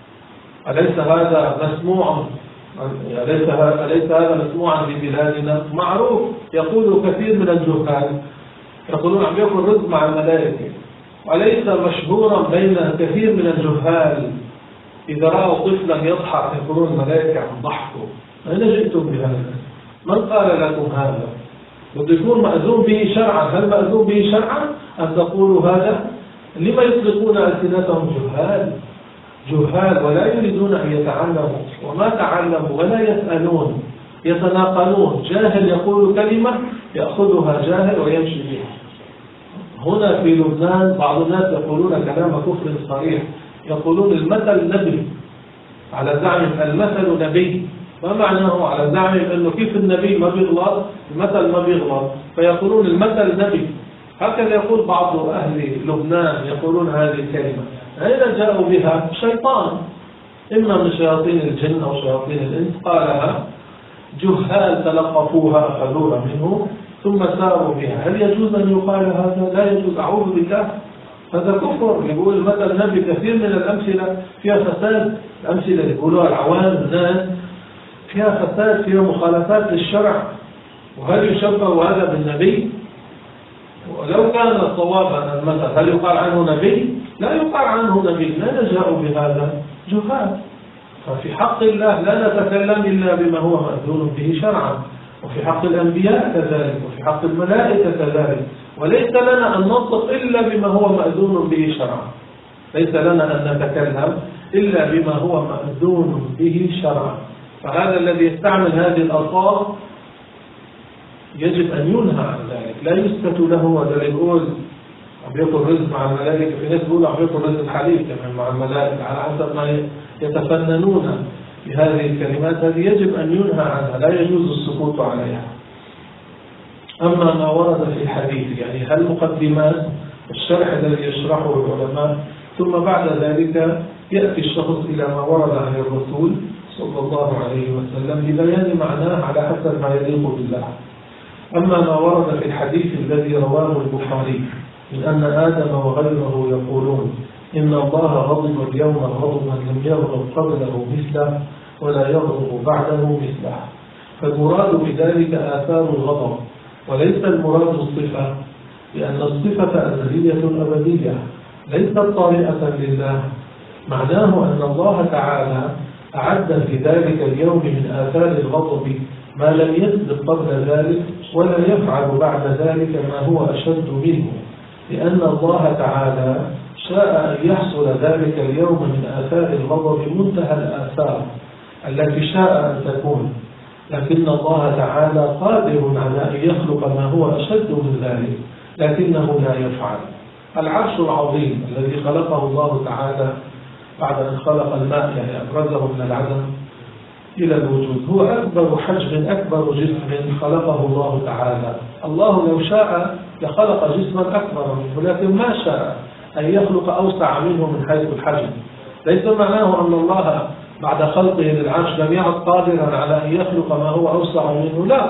أليس هذا مسموع؟ أليس أليس هذا مسموعا في بلادنا؟ معروف. يقول كثير من الجهال يقولون عم يأكل رزق مع الملائكة. وليس مشهورا بين كثير من الجهال إذا رأوا طفلا يضحك يقولون الملائكة عم ضحكوا. أين جئتم بهذا؟ من قال لكم هذا؟ بده يكون مأذون به شرعا. هل مأذون به شرعا أن تقولوا هذا؟ لما يطلقون ألسنتهم جهال؟ جهال ولا يريدون أن يتعلموا، وما تعلموا ولا يسألون، يتناقلون. جاهل يقول كلمة يأخذها جاهل ويمشي بها. هنا في لبنان بعض الناس يقولون كلام كفر صريح، يقولون المثل نبي، على زعم المثل نبي. ما معناه على زعم أنه كيف النبي ما بيغلط المثل ما بيغلط، فيقولون المثل نبي. هكذا يقول بعض أهل لبنان يقولون هذه الكلمة. أين جاءوا بها؟ شيطان، إما من شياطين الجن أو شياطين الإنس قالها، جهال تلقفوها أخذوها منه ثم ساروا بها. هل يجوز أن يقال هذا؟ لا يجوز، أعوذ بالله، هذا كفر. يقول مثل النبي كثير من الأمثلة فيها فساد. الأمثلة اللي يقولوها العوام الناس فيها فساد، فيها مخالفات للشرع. وهل يشبه هذا بالنبي؟ ولو كان صوابا المثل هل يقال عنه نبي؟ لا يقال عنه نبي. لا جاءوا بهذا جهال. ففي حق الله لا نتكلم إلا بما هو مأذون به شرعا، وفي حق الأنبياء كذلك، وفي حق الملائكة كذلك. وليس لنا أن ننطق إلا بما هو مأذون به شرعا. ليس لنا أن نتكلم إلا بما هو مأذون به شرعا. فهذا الذي يستعمل هذه الألفاظ يجب أن ينهى عن ذلك، لا يسكت له. وذا يقول بياكل رزق مع الملائكة، في ناس بيقولوا عم بياكل رزق الحليب كمان مع الملائكة، على حسب ما يتفننون بهذه الكلمات. هذه يجب أن ينهى عنها، لا يجوز السكوت عليها. أما ما ورد في الحديث يعني هل مقدمات الشرح الذي يشرحه العلماء، ثم بعد ذلك يأتي الشخص إلى ما ورد عن الرسول صلى الله عليه وسلم لبيان معناه على حسب ما يليق بالله. أما ما ورد في الحديث الذي رواه البخاري من أن آدم وغيره يقولون إن الله غضب اليوم غضبا لم يغضب قبله مثله ولا يغضب بعده مثله، فالمراد بذلك آثار الغضب وليس المراد الصفة، لأن الصفة أزلية أبدية ليست طارئة لله. معناه أن الله تعالى أعد في ذلك اليوم من آثار الغضب ما لم يسبق قبل ذلك ولا يفعل بعد ذلك ما هو أشد منه، لأن الله تعالى شاء أن يحصل ذلك اليوم من آثار الغضب منتهى الآثار التي شاء أن تكون، لكن الله تعالى قادر على أن يخلق ما هو أشد من ذلك لكنه لا يفعل. العرش العظيم الذي خلقه الله تعالى بعد أن خلق الماء، يعني أبرزه من العدم إلى الوجود، هو أكبر حجم أكبر جسم خلقه الله تعالى. الله لو شاء لخلق جسما أكبر منه، لكن ما شاء أن يخلق أوسع منه من حيث الحجم. ليس معناه أن الله بعد خلقه للعرش لم يعد قادرا على أن يخلق ما هو أوسع منه، لا.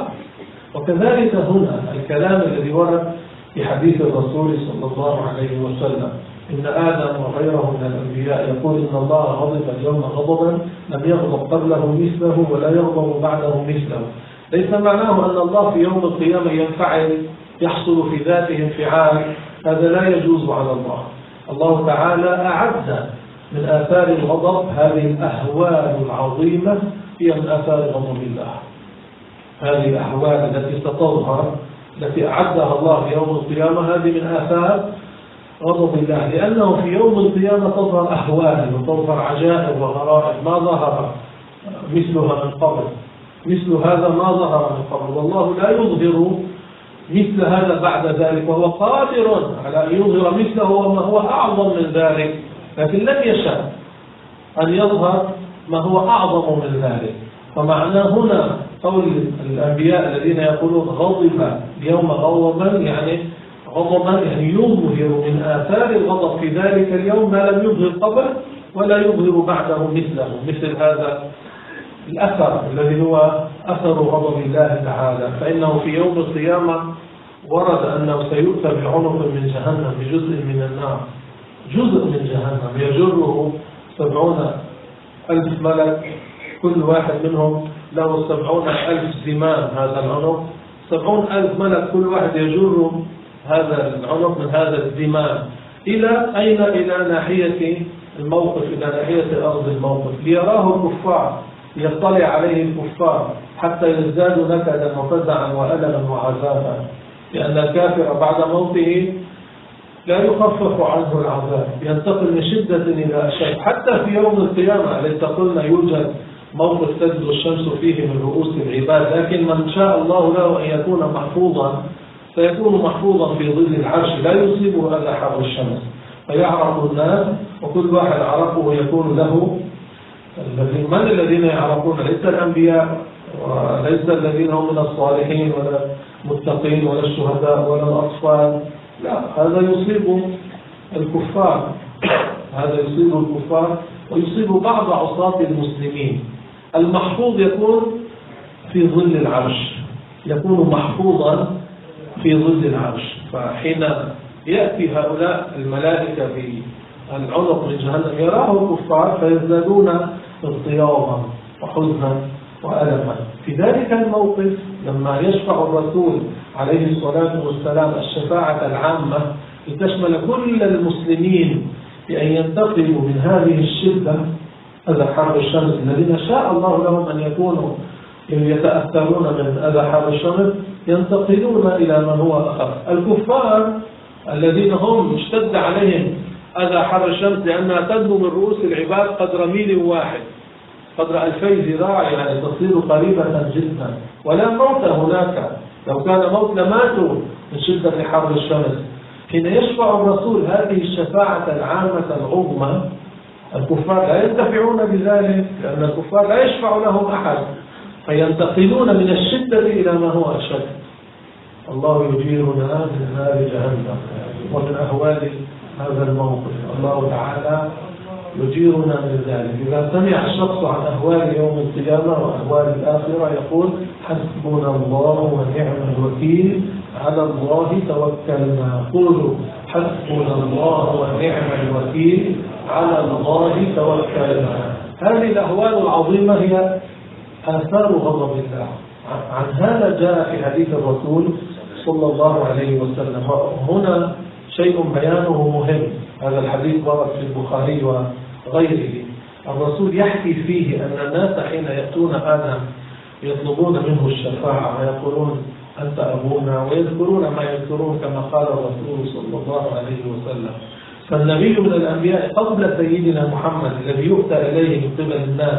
وكذلك هنا الكلام الذي ورد في حديث الرسول صلى الله عليه وسلم إن آدم وغيره من الأنبياء يقول إن الله غضب اليوم غضبا لم يغضب قبله مثله ولا يغضب بعده مثله، ليس معناه أن الله في يوم القيامة ينفعل يحصل في ذاته انفعال، هذا لا يجوز على الله. الله تعالى أعد من آثار الغضب هذه الأهوال العظيمة، هي من آثار غضب الله. هذه الأهوال التي ستظهر التي أعدها الله يوم القيامة هذه من آثار غضب الله، لأنه في يوم القيامة تظهر أهوال وتظهر عجائب وغرائب ما ظهر مثلها من قبل، مثل هذا ما ظهر من قبل، والله لا يظهر مثل هذا بعد ذلك، وهو قادر على أن يظهر مثله وما هو أعظم من ذلك، لكن لم يشاء أن يظهر ما هو أعظم من ذلك. فمعنى هنا قول الأنبياء الذين يقولون غضب اليوم غضبا، يعني غضبا يعني يظهر من آثار الغضب في ذلك اليوم ما لم يظهر قبل ولا يظهر بعده مثله، مثل هذا الأثر الذي هو أثر غضب الله تعالى. فإنه في يوم القيامة ورد أنه سيؤتى بعنق من جهنم بجزء من النار، جزء من جهنم يجره سبعون ألف ملك، كل واحد منهم له سبعون ألف زمام هذا العنق، سبعون ألف ملك كل واحد يجر هذا العنق من هذا الزمام إلى أين؟ إلى ناحية الموقف، إلى ناحية أرض الموقف، ليراه الكفار، يطلع عليه الكفار حتى يزدادوا نكدا وفزعا وألما وعذابا، لأن الكافر بعد موته لا يخفف عنه العذاب، ينتقل من شدة إلى أشد. حتى في يوم القيامة الذي قلنا يوجد موقف تجد الشمس فيه من رؤوس العباد، لكن من شاء الله له أن يكون محفوظا سيكون محفوظا في ظل العرش لا يصيبه أذى حر الشمس، فيعرف الناس وكل واحد عرفه يكون له. من الذين يعرفون؟ ليس الأنبياء وليس الذين هم من الصالحين ولا المتقين ولا الشهداء ولا الأطفال، لا، هذا يصيب الكفار، هذا يصيب الكفار ويصيب بعض عصاة المسلمين. المحفوظ يكون في ظل العرش، يكون محفوظا في ظل العرش. فحين يأتي هؤلاء الملائكة بالعنق من جهنم يراه الكفار فيزدادون اضطرابا وحزنا وألما. في ذلك الموقف لما يشفع الرسول عليه الصلاة والسلام الشفاعة العامة لتشمل كل المسلمين بأن ينتقلوا من هذه الشدة أذى حر الشمس الذين شاء الله لهم أن يكونوا يتأثرون من أذى حر الشمس، ينتقلون إلى ما هو أخف. الكفار الذين هم اشتد عليهم أذى حر الشمس لأنها تدنو من رؤوس العباد قدر ميل واحد، قدر ألفي ذراع، يعني تصير قريبة جدا، ولا موت هناك، لو كان موت لماتوا من شدة حر الشمس، حين يشفع الرسول هذه الشفاعة العامة العظمى الكفار لا ينتفعون بذلك، لأن الكفار لا يشفع لهم أحد، فينتقلون من الشدة إلى ما هو أشد. الله يجيرنا من نار جهنم ومن أهوال هذا الموقف. الله تعالى يجيرنا من ذلك. إذا سمع الشخص عن أهوال يوم القيامة وأهوال الآخرة يقول حسبنا الله ونعم الوكيل، على الله توكلنا. قولوا حسبنا الله ونعم الوكيل، على الله توكلنا. هذه الأهوال العظيمة هي آثار غضب الله. عن هذا جاء في حديث الرسول صلى الله عليه وسلم. هنا شيء بيانه مهم. هذا الحديث ورد في البخاري وغيره. الرسول يحكي فيه أن الناس حين يأتون آدم يطلبون منه الشفاعة ويقولون أنت أبونا، ويذكرون ما يذكرون كما قال الرسول صلى الله عليه وسلم. فالنبي من الأنبياء قبل سيدنا محمد الذي يؤتى إليه من قبل الناس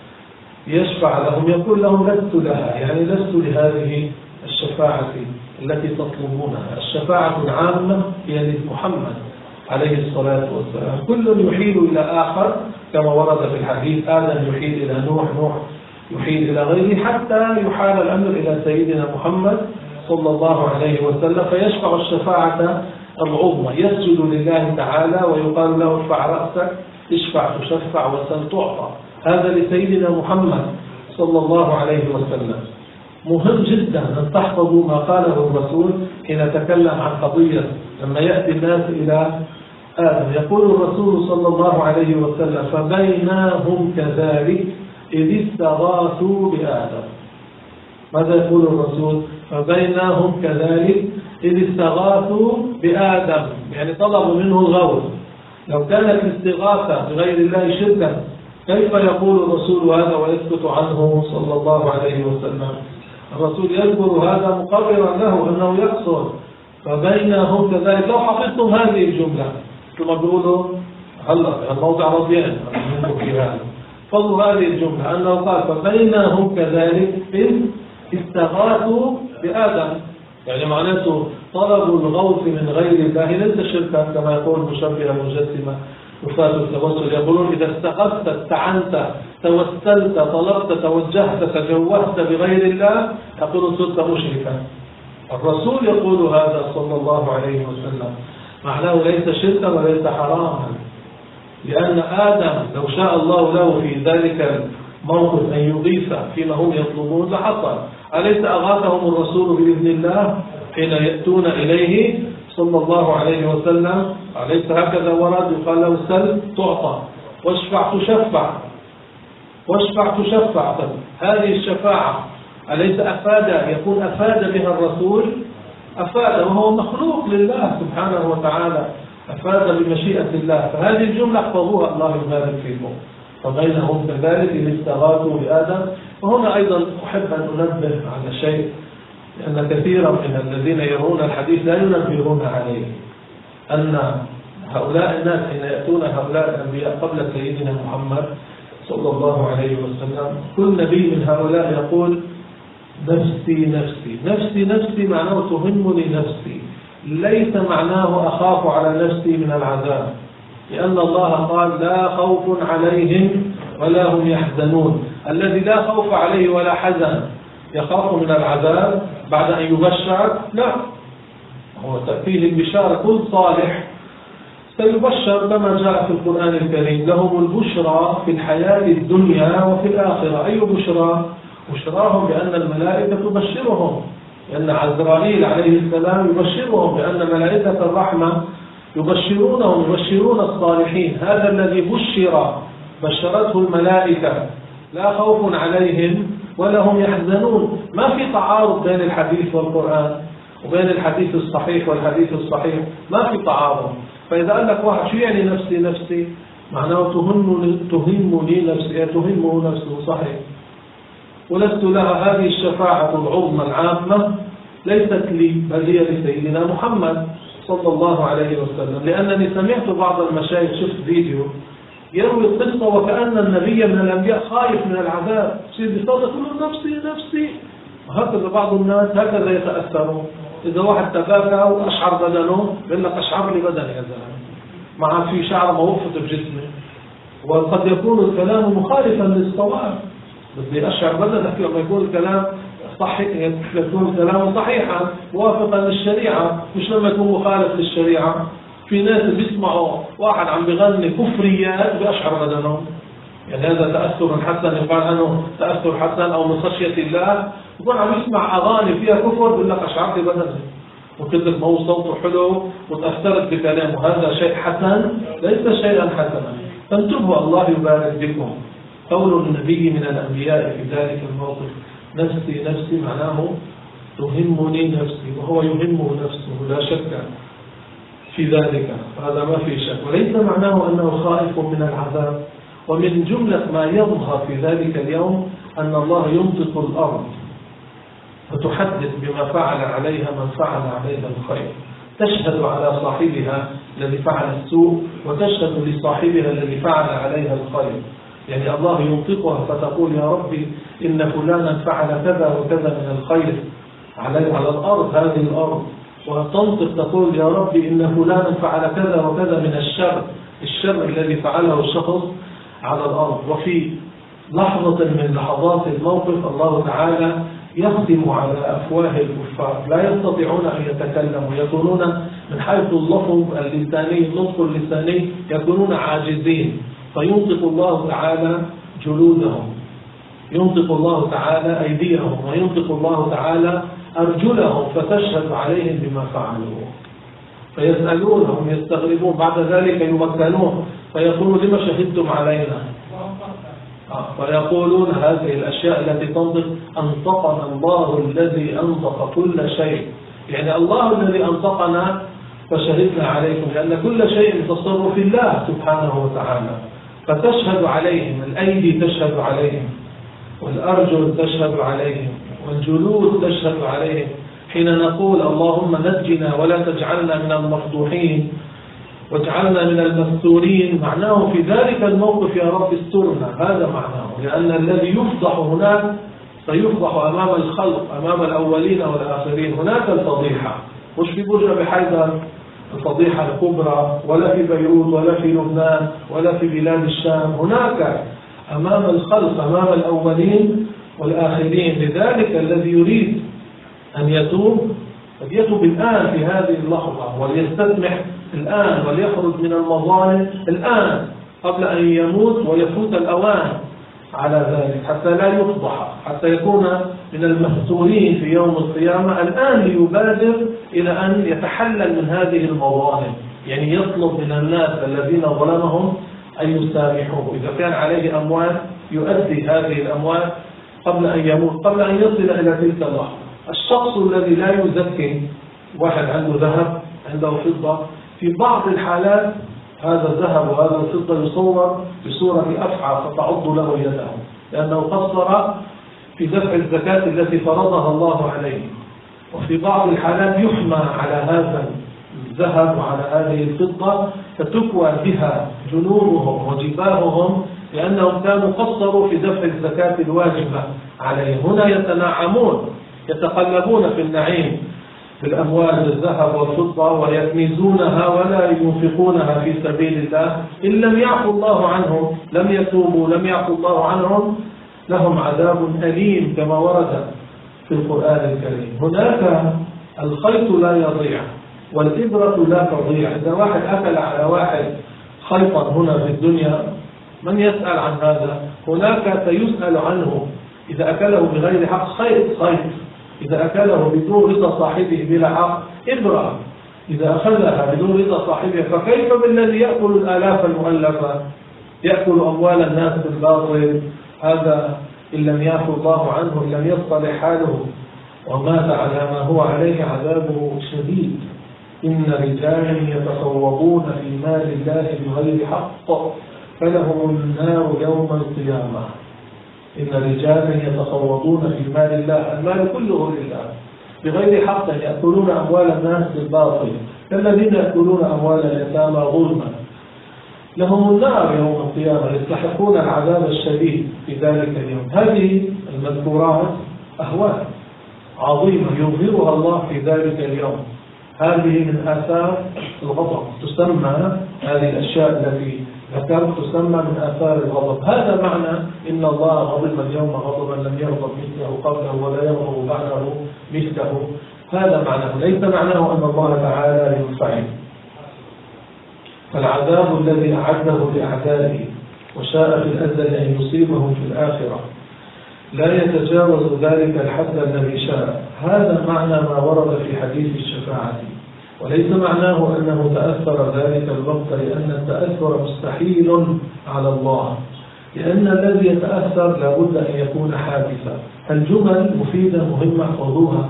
يشفع لهم يقول لهم لست لها، يعني لست لهذه الشفاعة التي تطلبونها. الشفاعة العامة هي لمحمد عليه الصلاة والسلام. كل يحيل إلى آخر كما ورد في الحديث، آدم يحيل إلى نوح، نوح يحيل إلى غيره، حتى يحال الأمر إلى سيدنا محمد صلى الله عليه وسلم، فيشفع الشفاعة العظمى. يسجد لله تعالى ويقال له ارفع رأسك، اشفع تشفع وسل تعطى. هذا لسيدنا محمد صلى الله عليه وسلم. مهم جدا أن تحفظوا ما قاله الرسول حين تكلم عن قضية لما يأتي الناس إلى آدم. يقول الرسول صلى الله عليه وسلم فبينهم كذلك إذ استغاثوا بآدم. ماذا يقول الرسول؟ فبينهم كذلك إذ استغاثوا بآدم، يعني طلبوا منه الغوث. لو كانت الاستغاثة بغير الله شركا كيف يقول الرسول هذا ويسكت عنه صلى الله عليه وسلم؟ الرسول يذكر هذا مقررا له أنه يقصد فبينهم كذلك. لو حفظتم هذه الجملة كما بيقولوا هلا الموضع رضيان في هذا، فضلوا هذه الجملة أنه قال فبينهم كذلك إذ استغاثوا بآدم، يعني معناته طلبوا الغوث من غير الله ليس شركا كما يقول المشبهة المجسمة وفات التوسل. يقولون إذا استغثت استعنت توسلت طلبت توجهت تجوهت بغير الله يقولون صرت مشركا. الرسول يقول هذا صلى الله عليه وسلم، معناه ليس شركا وليس حراما، لأن آدم لو شاء الله له في ذلك الموقف أن يغيث فيما هم يطلبون لحصل. أليس أغاثهم الرسول بإذن الله حين يأتون إليه صلى الله عليه وسلم؟ أليس هكذا ورد؟ يقال له سل تعطى واشفع تشفع، واشفع تشفع. هذه الشفاعة أليس أفاد يكون أفاد بها الرسول؟ أفاد وهو مخلوق لله سبحانه وتعالى، أفاد بمشيئة الله. فهذه الجملة احفظوها الله يبارك فيكم. فبينهم كذلك إذ استغاثوا بآدم. وهنا أيضا أحب أن أنبه على شيء، لأن كثيرا من الذين يرون الحديث لا ينبهون عليه، أن هؤلاء الناس حين يأتون هؤلاء الأنبياء قبل سيدنا محمد صلى الله عليه وسلم كل نبي من هؤلاء يقول نفسي نفسي نفسي نفسي، معناه تهمني نفسي، ليس معناه أخاف على نفسي من العذاب، لأن الله قال لا خوف عليهم ولا هم يحزنون. الذي لا خوف عليه ولا حزن يخاف من العذاب بعد أن يبشر؟ لا، هو تأتيه البشارة. كل صالح سيبشر كما جاء في القرآن الكريم لهم البشرى في الحياة الدنيا وفي الآخرة. أي بشرى؟ بشراهم بأن الملائكة تبشرهم، لأن عزرائيل عليه السلام يبشرهم بأن ملائكة الرحمة يبشرونهم يبشرون الصالحين. هذا الذي بشر بشرته الملائكة لا خوف عليهم ولا هم يحزنون. ما في تعارض بين الحديث والقرآن وبين الحديث الصحيح والحديث الصحيح، ما في تعارض. فإذا قال لك واحد شو يعني نفسي نفسي، معناه تهمني تهمني نفسي تهمه نفسه صحيح، ولست لها. هذه الشفاعة العظمى العامة ليست لي بل هي لسيدنا محمد صلى الله عليه وسلم. لأنني سمعت بعض المشايخ، شفت فيديو يروي القصة وكأن النبي من الأنبياء خايف من العذاب، يصير بيصلي يقول نفسي نفسي. وهكذا بعض الناس هكذا يتأثرون، إذا واحد تباكى وأشعر بدنه بيقول لك أشعر لي بدني يا زلمة، ما عاد في شعر موفت بجسمي، وقد يكون الكلام مخالفا للصواب. بدي أشعر بدنك لما يكون الكلام صحيح، يكون كلامه صحيحا موافقا للشريعة، مش لما يكون مخالف للشريعة. في ناس بيسمعوا واحد عم بيغني كفريات بأشعر بدنهم، يعني هذا تأثر حسن، يقال عنه تأثر حسن أو من خشية الله. يكون عم يسمع أغاني فيها كفر بيقول لك أشعرت بدني، وكذلك ما هو صوته حلو وتأثرت بكلامه، هذا شيء حسن ليس شيئا حسنا. فانتبهوا، الله يبارك بكم. قول النبي من الأنبياء في ذلك الموقف نفسي نفسي، معناه تهمني نفسي، وهو يهمه نفسه لا شك في ذلك، هذا ما في شك، وليس معناه أنه خائف من العذاب. ومن جملة ما يظهر في ذلك اليوم أن الله ينطق الأرض فتحدث بما فعل عليها من فعل عليها الخير، تشهد على صاحبها الذي فعل السوء، وتشهد لصاحبها الذي فعل عليها الخير. يعني الله ينطقها فتقول يا ربي إن فلانا فعل كذا وكذا من الخير على على الأرض، هذه الأرض، وتنطق تقول يا ربي إن فلانا فعل كذا وكذا من الشر، الشر الذي فعله الشخص على الأرض. وفي لحظة من لحظات الموقف الله تعالى يختم على أفواه الكفار، لا يستطيعون أن يتكلموا، يكونون من حيث اللفظ اللساني النطق اللساني يكونون عاجزين، فينطق الله تعالى جلودهم، ينطق الله تعالى أيديهم، وينطق الله تعالى أرجلهم، فتشهد عليهم بما فعلوا، فيسألونهم يستغربون، بعد ذلك يمكنون فيقولون لما شهدتم علينا؟ فيقولون هذه الأشياء التي تنطق أنطقنا الله الذي أنطق كل شيء، يعني الله الذي أنطقنا فشهدنا عليكم، لأن كل شيء تصرف الله سبحانه وتعالى. فتشهد عليهم، الأيدي تشهد عليهم، والأرجل تشهد عليهم، والجلود تشهد عليهم. حين نقول اللهم نجنا ولا تجعلنا من المفضوحين واجعلنا من المستورين، معناه في ذلك الموقف يا رب استرنا، هذا معناه، لأن الذي يفضح هناك سيفضح أمام الخلق، أمام الأولين والآخرين. هناك الفضيحة، مش في برج بحيدر الفضيحة الكبرى، ولا في بيروت، ولا في لبنان، ولا في بلاد الشام، هناك أمام الخلق، أمام الأولين والآخرين. لذلك الذي يريد أن يتوب فليتوب الآن في هذه اللحظة، وليستسمح الآن، وليخرج من المظالم الآن قبل أن يموت ويفوت الأوان على ذلك، حتى لا يفضح، حتى يكون من المستورين في يوم القيامة. الآن ليبادر إلى أن يتحلل من هذه المظالم، يعني يطلب من الناس الذين ظلمهم أن يسامحوه، إذا كان عليه أموال يؤدي هذه الأموال قبل أن يموت، قبل أن يصل إلى تلك اللحظة. الشخص الذي لا يزكي، واحد عنده ذهب، عنده فضة، في بعض الحالات هذا الذهب وهذا الفضة يصور بصورة أفعى فتعض له يده، لأنه قصر في دفع الزكاة التي فرضها الله عليه. وفي بعض الحالات يحمى على هذا الذهب وعلى هذه الفضة فتكوى بها جنوبهم وجباههم، لأنهم كانوا قصروا في دفع الزكاة الواجبة عليه. هنا يتنعمون، يتقلبون في النعيم بالأموال الذهب والفضة، ويكنزونها ولا ينفقونها في سبيل الله. إن لم يعفو الله عنهم، لم يتوبوا، لم يعفو الله عنهم، لهم عذاب أليم كما ورد في القرآن الكريم. هناك الخيط لا يضيع والإبرة لا تضيع. إذا واحد أكل على واحد خيطا هنا في الدنيا، من يسأل عن هذا؟ هناك سيسأل عنه. إذا أكله بغير حق خيط خيط، إذا أكله بدون رضا صاحبه بلا حق إبرة، إذا أخذها بدون رضا صاحبه، فكيف بالذي يأكل الآلاف المؤلفة، يأكل أموال الناس بالباطل؟ هذا إن لم يعفو الله عنه، إن لم يصلح حاله ومات على ما هو عليه عذابه شديد. إن رجالا يتفوقون في مال الله بغير حق فلهم النار يوم القيامة. إن رجالا يتفوقون في مال الله، المال كله لله بغير حق، يأكلون أموال الناس بالباطل كالذين يأكلون أموال اليتامى ظلما، لهم النار يوم القيامة، يستحقون العذاب الشديد في ذلك اليوم. هذه المذكورات أهوال عظيمة يظهرها الله في ذلك اليوم. هذه من آثار الغضب، تسمى هذه الأشياء التي ذكرت تسمى من آثار الغضب. هذا معنى إن الله غضب اليوم غضبا لم يغضب مثله قبله ولا يغضب بعده مثله. هذا معناه، ليس معناه أن الله تعالى ينفعل. فالعذاب الذي أعده لأعدائه وشاء في الأزل أن يصيبهم في الآخرة لا يتجاوز ذلك الحد الذي شاء. هذا معنى ما ورد في حديث الشفاعة، وليس معناه أنه تأثر ذلك الوقت، لأن التأثر مستحيل على الله، لأن الذي يتأثر لابد أن يكون حادثا. الجمل مفيدة مهمة احفظوها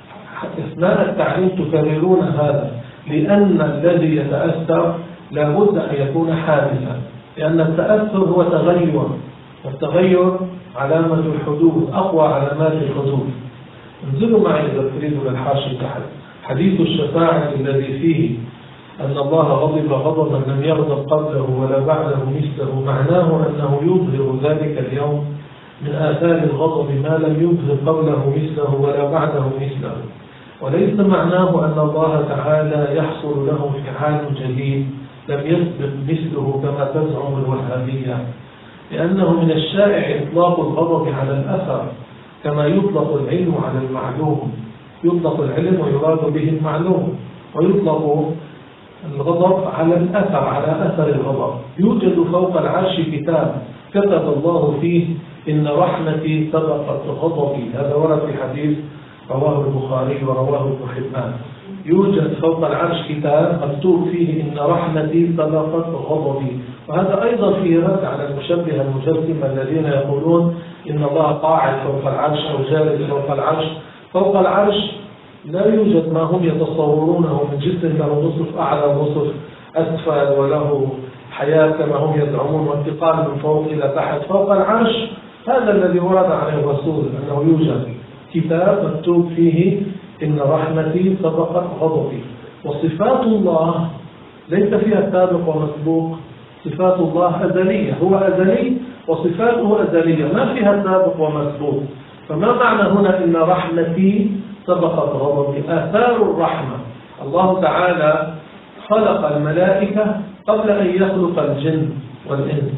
أثناء التعليم، تكررون هذا، لأن الذي يتأثر لابد أن يكون حادثا، لأن التأثر هو تغير، والتغير علامة الحدوث، أقوى علامات الحدوث. انزلوا معي إذا تريدوا للحاشي تحت. حديث الشفاعة الذي فيه أن الله غضب غضبا لم يغضب قبله ولا بعده مثله، معناه أنه يظهر ذلك اليوم من آثار الغضب ما لم يظهر قبله مثله ولا بعده مثله. وليس معناه أن الله تعالى يحصل له فعال جديد لم يسبق مثله كما تزعم الوهابية، لأنه من الشائع إطلاق الغضب على الأثر كما يطلق العلم على المعلوم. يطلق العلم ويراد به المعلوم، ويطلق الغضب على الأثر، على أثر الغضب. يوجد فوق العرش كتاب كتب الله فيه إن رحمتي سبقت غضبي، هذا ورد في حديث رواه البخاري ورواه ابن حبان. يوجد فوق العرش كتاب مكتوب فيه إن رحمتي سبقت غضبي، وهذا أيضا فيه رد على المشبهة المجسمة الذين يقولون إن الله قاعد فوق العرش أو جالس فوق العرش. فوق العرش لا يوجد ما هم يتصورونه من جسم له نصف أعلى ونصف أسفل وله حياة كما هم يزعمون وانتقال من فوق إلى تحت. فوق العرش هذا الذي ورد عليه الرسول أنه يوجد كتاب مكتوب فيه إن رحمتي سبقت غضبي. وصفات الله ليس فيها سابق ومسبوق، صفات الله أزلية، هو أزلي وصفاته أزلية ما فيها سابق ومسبوق. فما معنى هنا إن رحمتي سبقت غضبي؟ آثار الرحمة. الله تعالى خلق الملائكة قبل أن يخلق الجن والإنس.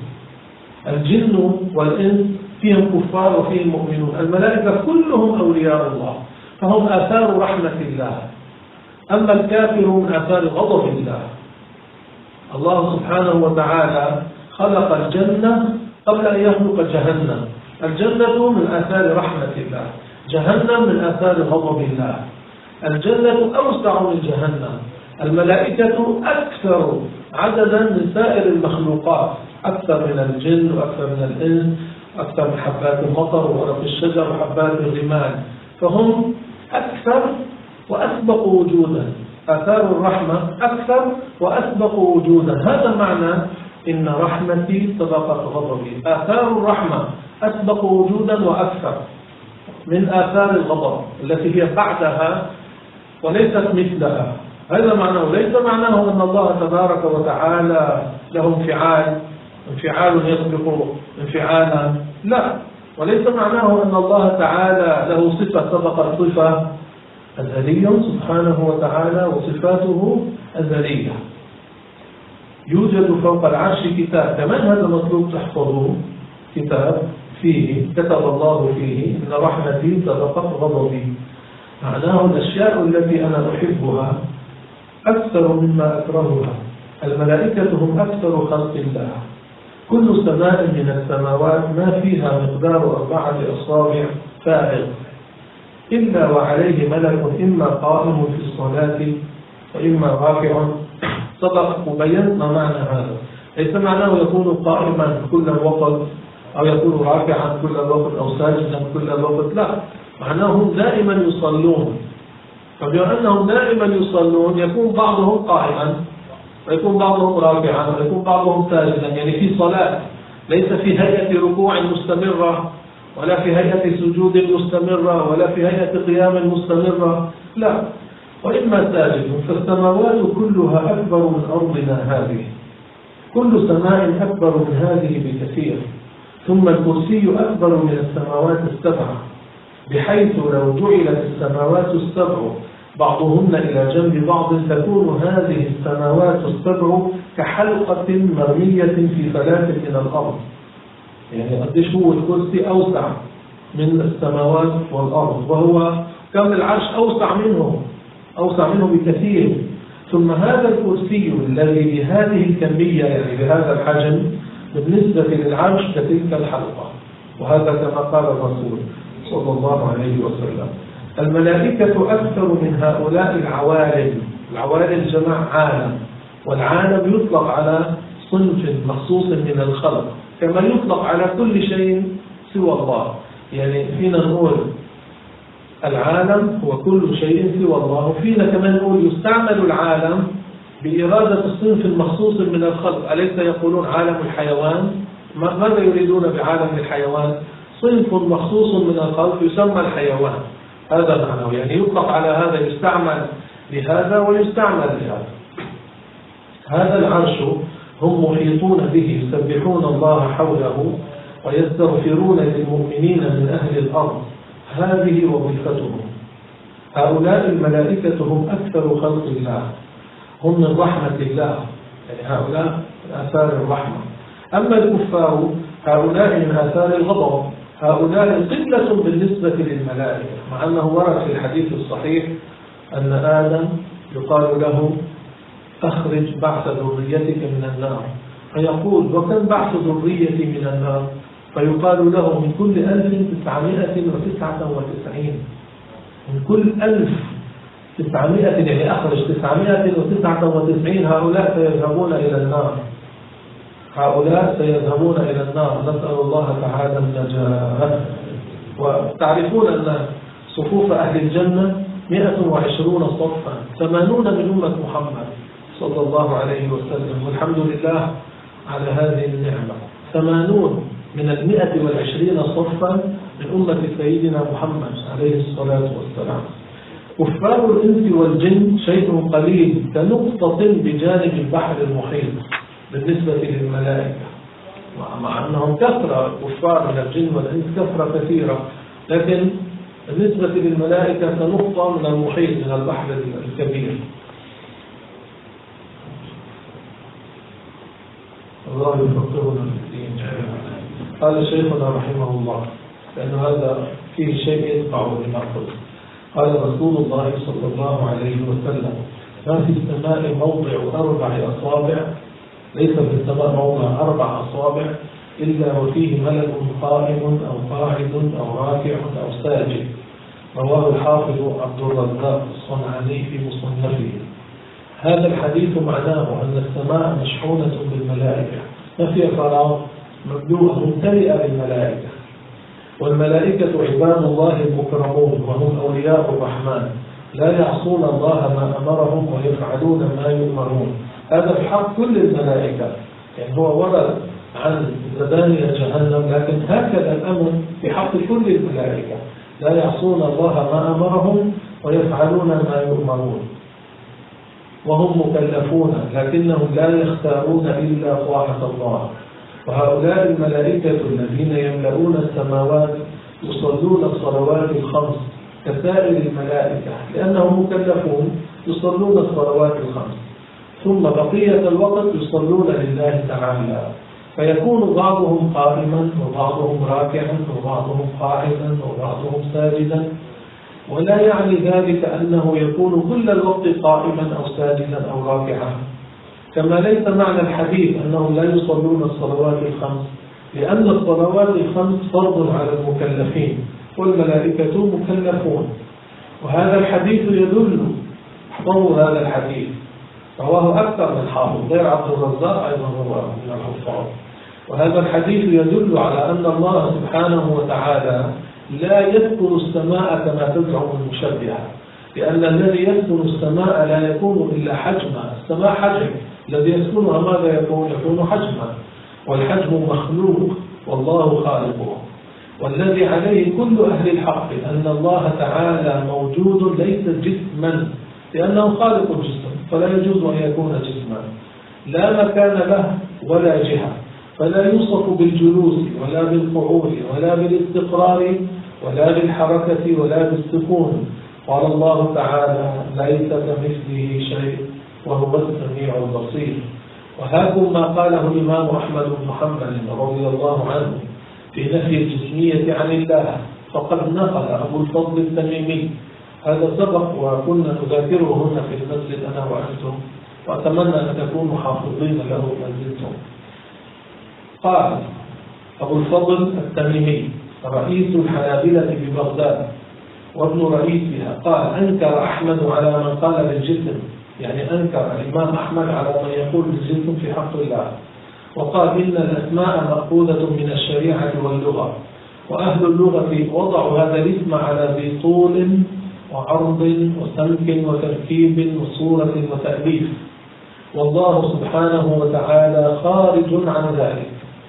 الجن والإنس فيهم كفار وفيهم مؤمنون، الملائكة كلهم أولياء الله، فهم آثار رحمة الله. أما الكافر من آثار غضب الله. الله سبحانه وتعالى خلق الجنة قبل أن يخلق جهنم. الجنة من آثار رحمة الله، جهنم من آثار غضب الله. الجنة أوسع من جهنم. الملائكة أكثر عددا من سائر المخلوقات، أكثر من الجن وأكثر من الإنس، أكثر من حبات المطر وورق الشجر وحبات الرمال، فهم أكثر وأسبق وجودا. آثار الرحمة أكثر وأسبق وجودا. هذا معنى إن رحمتي سبقت غضبي. آثار الرحمة أسبق وجودا وأكثر من آثار الغضب التي هي بعدها وليست مثلها. هذا معناه، ليس معناه أن الله تبارك وتعالى له انفعال انفعال يسبق انفعالا، لا. وليس معناه أن الله تعالى له صفة سبقت صفة. أزلي سبحانه وتعالى وصفاته أزلية. يوجد فوق العرش كتاب، كمان هذا مطلوب تحفظوه، كتاب فيه كتب الله فيه إن رحمتي سبقت غضبي. معناه الأشياء التي أنا أحبها أكثر مما أكرهها. الملائكة هم أكثر خلق الله. كل سماء من السماوات ما فيها مقدار أربعة أصابع فائض إلا وعليه ملك إما قائم في الصلاة وإما راكع. سبق وبينت ما معنى هذا. ليس معناه يكون قائما كل الوقت أو يكون راكعا كل الوقت أو ساجدا كل الوقت، لا. معناهم دائما يصلون، فبما أنهم دائما يصلون يكون بعضهم قائما ويكون بعضهم راكعا ويكون بعضهم ساجدا، يعني في صلاة، ليس في هيئة ركوع مستمرة ولا في هيئة سجود مستمرة ولا في هيئة قيام مستمرة، لا. وإما ساجد. فالسماوات كلها أكبر من أرضنا هذه، كل سماء أكبر من هذه بكثير. ثم الكرسي أكبر من السماوات السبعة، بحيث لو جعلت السماوات السبع بعضهن إلى جنب بعض تكون هذه السماوات السبع كحلقة مرمية في فلاة من الأرض. يعني قديش هو الكرسي أوسع من السماوات والأرض، وهو كم العرش أوسع منه أوسع منه بكثير. ثم هذا الكرسي الذي بهذه الكمية يعني بهذا الحجم بالنسبة للعرش كتلك الحلقة. وهذا كما قال الرسول صلى الله عليه وسلم. الملائكة أكثر من هؤلاء العوالم. العوالم جمع عالم، والعالم يطلق على صنف مخصوص من الخلق كما يطلق على كل شيء سوى الله. يعني فينا نقول العالم هو كل شيء سوى الله، وفينا كمان نقول يستعمل العالم بإرادة الصنف المخصوص من الخلق. أليس يقولون عالم الحيوان؟ ماذا يريدون بعالم الحيوان؟ صنف مخصوص من الخلق يسمى الحيوان، هذا معناه. يعني يطلق على هذا، يستعمل لهذا ويستعمل لهذا. هذا العرش هم محيطون به يسبحون الله حوله ويستغفرون للمؤمنين من أهل الأرض، هذه وظيفتهم. هؤلاء الملائكة هم أكثر خلق الله، هم من رحمة الله، يعني هؤلاء من آثار الرحمة. أما الكفار هؤلاء من آثار الغضب، هؤلاء قلة بالنسبة للملائكة، مع أنه ورد في الحديث الصحيح أن آدم يقال له أخرج بعث ذريتك من النار، فيقول وكم بعث ذريتي من النار؟ فيقال له من كل ألف تسعمائة وتسعة وتسعين، من كل ألف تسعمائة، يعني أخرج تسعمائة وتسعة وتسعين، هؤلاء سيذهبون إلى النار، هؤلاء سيذهبون إلى النار، نسأل الله تعالى النجاة. وتعرفون أن صفوف أهل الجنة مئة وعشرون صفا، ثمانون من أمة محمد صلى الله عليه وسلم، والحمد لله على هذه النعمة. ثمانون من المئة والعشرين صفا من أمة سيدنا محمد عليه الصلاة والسلام. كفار الإنس والجن شيء قليل كنقطة بجانب البحر المحيط بالنسبة للملائكة، مع أنهم كثرة، كفار من الجن والإنس كثرة كثيرة، لكن بالنسبة للملائكة كنقطة من المحيط من البحر الكبير. الله يفقهنا في الدين. قال شيخنا رحمه الله، لأن هذا فيه شيء يدفع لما قلت. قال رسول الله صلى الله عليه وسلم: ما في السماء موضع أربع أصابع، ليس في السماء موضع أربع أصابع إلا وفيه ملك قائم أو قاعد أو راكع أو ساجد. رواه الحافظ عبد الرزاق الصنعاني في مصنفه. هذا الحديث معناه أن السماء مشحونة بالملائكة، ما فيها فراغ، مملوءة ممتلئة بالملائكة. والملائكة عباد الله المكرمون، وهم أولياء الرحمن، لا يعصون الله ما أمرهم ويفعلون ما يؤمرون. هذا في حق كل الملائكة، يعني هو ورد عن زبانية جهنم، لكن هكذا الأمر في حق كل الملائكة، لا يعصون الله ما أمرهم ويفعلون ما يؤمرون. وهم مكلفون لكنهم لا يختارون إلا طاعة الله. وهؤلاء الملائكة الذين يملؤون السماوات يصلون الصلوات الخمس كسائر الملائكة، لأنهم مكلفون يصلون الصلوات الخمس، ثم بقية الوقت يصلون لله تعالى، فيكون بعضهم قائما وبعضهم راكعا وبعضهم قاعدا وبعضهم ساجدا. ولا يعني ذلك أنه يكون كل الوقت قائما أو ساجدا أو راكعا، كما ليس معنى الحديث أنهم لا يصلون الصلوات الخمس، لأن الصلوات الخمس فرض على المكلفين والملائكة مكلفون. وهذا الحديث يدل، احفظوا هذا الحديث، رواه أكثر من حافظ غير عبد الرزاق أيضا رواه من الحفاظ. وهذا الحديث يدل على أن الله سبحانه وتعالى لا يذكر السماء كما تزعم المشبهة، لأن الذي يسكن السماء لا يكون إلا حجما. السماء حجم، الذي يسكنها ماذا يكون؟ يكون حجما، والحجم مخلوق والله خالقه. والذي عليه كل أهل الحق أن الله تعالى موجود ليس جسما، لأنه خالق الجسم فلا يجوز أن يكون جسما، لا مكان له ولا جهة، فلا يوصف بالجلوس ولا بالقعود ولا بالاستقرار ولا بالحركة ولا بالسكون. قال الله تعالى: ليس كمثله شيء وهو السميع البصير. وهذا ما قاله الإمام أحمد بن حنبل رضي الله عنه في نفي الجسمية عن الله، فقد نقل أبو الفضل التميمي هذا سبق وكنا نذاكره هنا في المسجد أنا وأنتم، وأتمنى أن تكونوا حافظين له ما زلتم. قال أبو الفضل التميمي رئيس الحنابلة ببغداد وابن رئيسها، قال: أنكر أحمد على من قال بالجسم، يعني أنكر الإمام أحمد على من يقول بالجسم في حق الله، وقال: إن الأسماء مأخوذة من الشريعة واللغة، وأهل اللغة وضعوا هذا الاسم على ذي طول وعرض وسمك وتركيب وصورة وتأليف، والله سبحانه وتعالى خارج عن ذلك،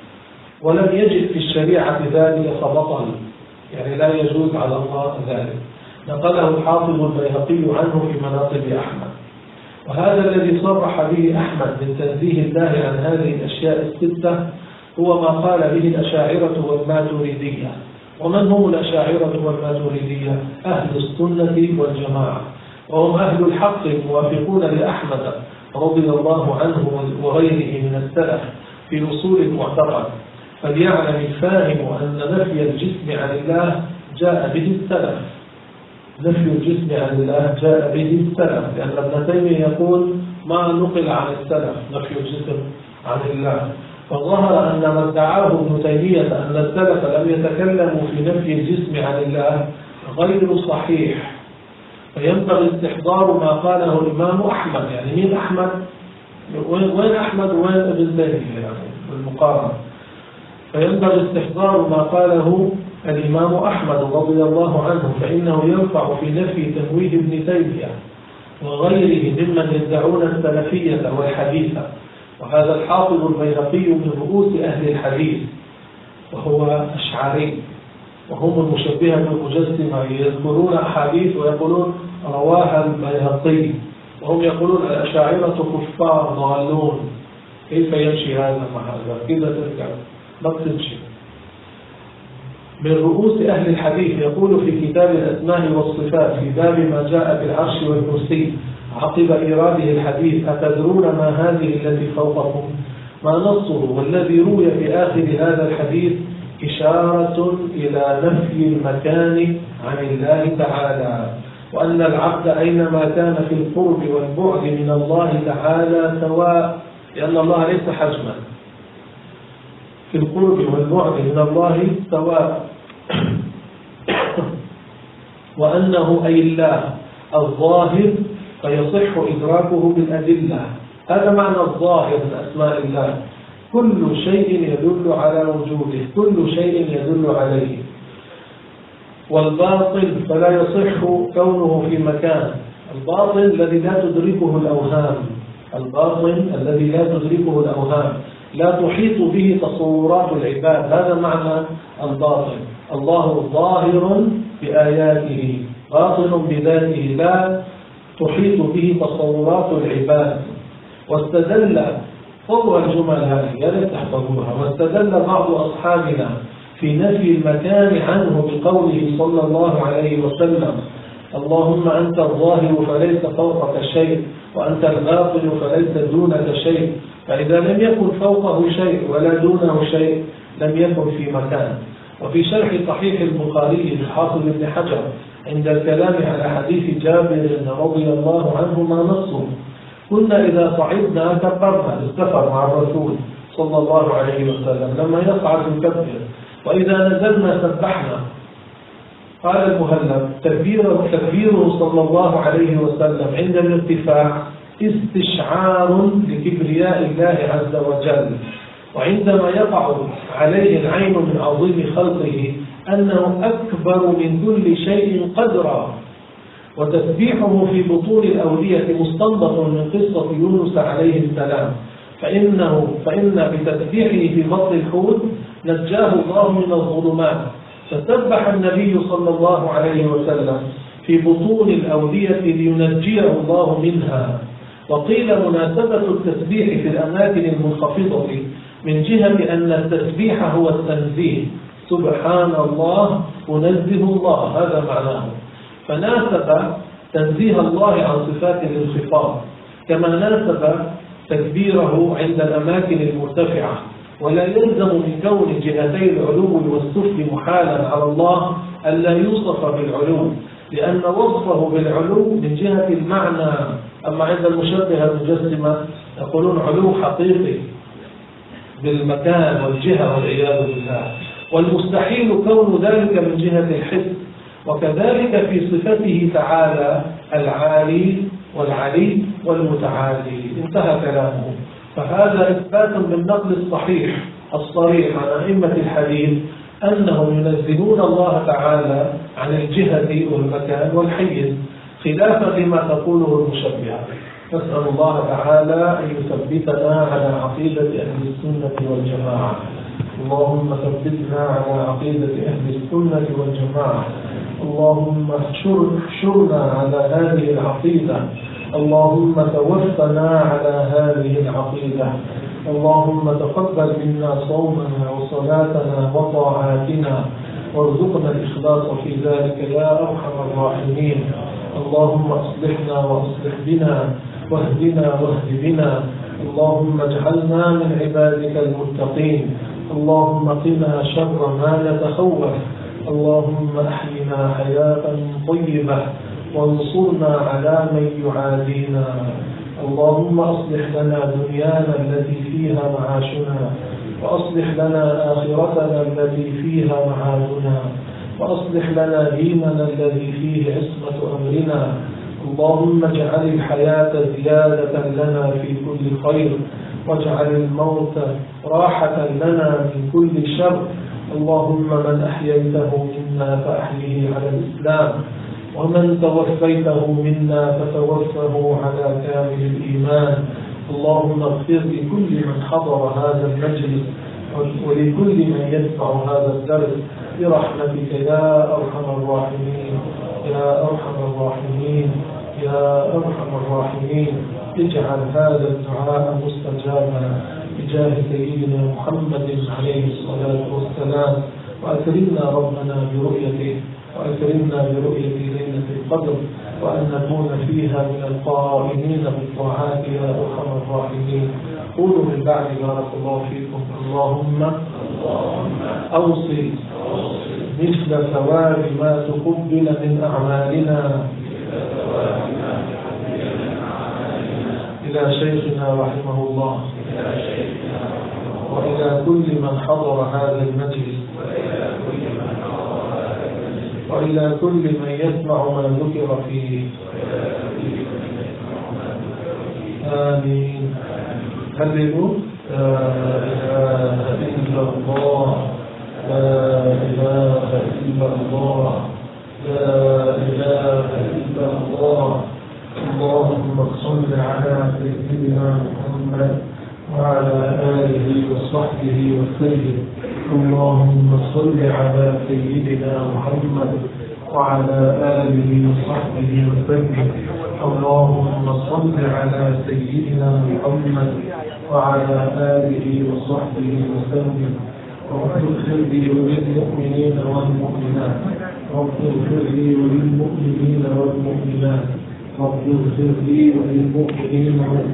ولم يجد في الشريعة ذلك فبطل، يعني لا يجوز على الله ذلك. نقله الحافظ البيهقي عنه في مناقب أحمد. وهذا الذي صرح به أحمد من تنزيه الله عن هذه الأشياء الستة هو ما قال به الأشاعرة والماتريدية. ومن هم الأشاعرة والماتريدية؟ أهل السنة والجماعة، وهم أهل الحق الموافقون لأحمد رضي الله عنه وغيره من السلف في أصول المعتقد. فليعلم الفاهم أن نفي الجسم عن الله جاء به السلف، نفي الجسم عن الله جاء به السلف، لأن ابن تيمية يقول: ما نقل عن السلف نفي الجسم عن الله. فظهر أن ما ادعاه ابن تيمية أن السلف لم يتكلموا في نفي الجسم عن الله غير صحيح، فينبغي استحضار ما قاله الإمام أحمد. يعني مين أحمد؟ وين أحمد وين ابن تيمية يعني بالمقارنة؟ فينبغي استحضار ما قاله الإمام أحمد رضي الله عنه، فإنه ينفع في نفي تمويه ابن تيمية وغيره ممن يدعون السلفية والحديثة. وهذا الحافظ البيهقي من رؤوس أهل الحديث، وهو أشعري، وهم المشبهة المجسمة يذكرون أحاديث ويقولون رواها البيهقي، وهم يقولون الأشاعرة كفار ضالون. كيف يمشي هذا مع هذا؟ كذا ترجع ما تمشي. من رؤوس أهل الحديث يقول في كتاب الأسماء والصفات في باب ما جاء بالعرش والكرسي عقب إيراده الحديث: أتدرون ما هذه التي فوقكم؟ ما نصه والذي روي في آخر هذا الحديث إشارة إلى نفي المكان عن الله تعالى، وأن العبد أينما كان في القرب والبعد من الله تعالى سواء، لأن الله ليس حجما، في القرب والبعد من الله سواء، وأنه أي الله الظاهر فيصح إدراكه بالأدلة. هذا معنى الظاهر من أسماء الله، كل شيء يدل على وجوده، كل شيء يدل عليه. والباطل فلا يصح كونه في مكان، الباطل الذي لا تدركه الأوهام، الباطل الذي لا تدركه الأوهام، لا تحيط به تصورات العباد، هذا معنى الباطل. الله ظاهر بآياته، باطل بذاته، لا تحيط به تصورات العباد. واستدل فضل الجمل هذه يا ريت تحفظوها. واستدل بعض أصحابنا في نفي المكان عنه بقوله صلى الله عليه وسلم: اللهم أنت الظاهر فليس فوقك شيء، وأنت الباطن فليس دونك شيء، فإذا لم يكن فوقه شيء ولا دونه شيء لم يكن في مكان. وفي شرح صحيح البخاري للحافظ ابن حجر عند الكلام على حديث جابر رضي الله عنه ما نصه: كنا إذا صعدنا كبرنا، السفر مع الرسول صلى الله عليه وسلم لما يصعد يكبر، وإذا نزلنا سبحنا. قال المهلب: تكبيره تكبيره صلى الله عليه وسلم عند الارتفاع استشعار لكبرياء الله عز وجل، وعندما يقع عليه العين من عظيم خلقه أنه أكبر من كل شيء قدرا. وتسبيحه في بطون الأولية مستنبط من قصة يونس عليه السلام، فإنه فإن بتسبيحه في بطن الحوت نجاه الله من الظلمات، فسبح النبي صلى الله عليه وسلم في بطون الأولية لينجيه الله منها. وقيل مناسبة التسبيح في الأماكن المنخفضة من جهة أن التسبيح هو التنزيه، سبحان الله أنزه الله، هذا معناه. فناسب تنزيه الله عن صفات الانخفاض كما ناسب تكبيره عند الأماكن المرتفعة. ولا يلزم من كون جهتي العلو والسفل محالا على الله ألا يوصف بالعلو، لأن وصفه بالعلو من جهة المعنى. أما عند المشبهة المجسمة يقولون علو حقيقي بالمكان والجهة والعياذ بالله، والمستحيل كون ذلك من جهة الحس. وكذلك في صفته تعالى العالي والعلي والمتعالي. انتهى كلامه. فهذا إثبات بالنقل الصحيح الصريح عن أئمة الحديث أنهم ينزهون الله تعالى عن الجهة والمكان والحيز، خلافا لما تقوله المشبهة. نسأل الله تعالى أن يثبتنا على عقيدة أهل السنة والجماعة. اللهم ثبتنا على عقيدة أهل السنة والجماعة. اللهم احشرنا على هذه العقيدة. اللهم توفنا على هذه العقيدة. اللهم تقبل منا صومنا وصلاتنا وطاعاتنا، وارزقنا الإخلاص في ذلك يا أرحم الراحمين. اللهم أصلحنا وأصلح بنا، واهدنا واهد بنا. اللهم اجعلنا من عبادك المتقين. اللهم قنا شر ما نتخوف. اللهم أحينا حياة طيبة، وانصرنا على من يعادينا. اللهم أصلح لنا دنيانا التي فيها معاشنا، وأصلح لنا آخرتنا التي فيها معادنا، وأصلح لنا ديننا الذي فيه عصمة أمرنا. اللهم اجعل الحياة زيادة لنا في كل خير، واجعل الموت راحة لنا من كل شر. اللهم من أحييته منا فأحيه على الإسلام، ومن توفيته منا فتوفه على كامل الإيمان. اللهم اغفر لكل من حضر هذا المجلس ولكل من يسمع هذا الدرس برحمتك يا أرحم الراحمين يا أرحم الراحمين يا أرحم الراحمين. اجعل هذا الدعاء مستجابا بجاه سيدنا محمد عليه الصلاة والسلام. وأكرمنا ربنا برؤيته، وأكرمنا برؤية ليلة القدر، وأن نكون فيها من القائمين بالطاعات يا أرحم الراحمين. قولوا من بعد بارك الله فيكم. اللهم أوصل مثل ثواب ما تقبل من أعمالنا إلى شيخنا رحمه الله، وإلى كل من حضر هذا المجلس، وإلى كل من يسمع ما ذكر فيه. آمين. هللوا. لا إله إلا الله، لا إله إلا الله، لا إله إلا الله. اللهم صل على سيدنا محمد وعلى آله وصحبه وسلم. اللهم صل على سيدنا محمد وعلى آله وصحبه وسلم. اللهم صل على سيدنا محمد وعلى آله وصحبه وسلم. رب اغفر لي وللمؤمنين والمؤمنات، رب اغفر لي وللمؤمنين والمؤمنات، رب اغفر لي وللمؤمنين والمؤمنات.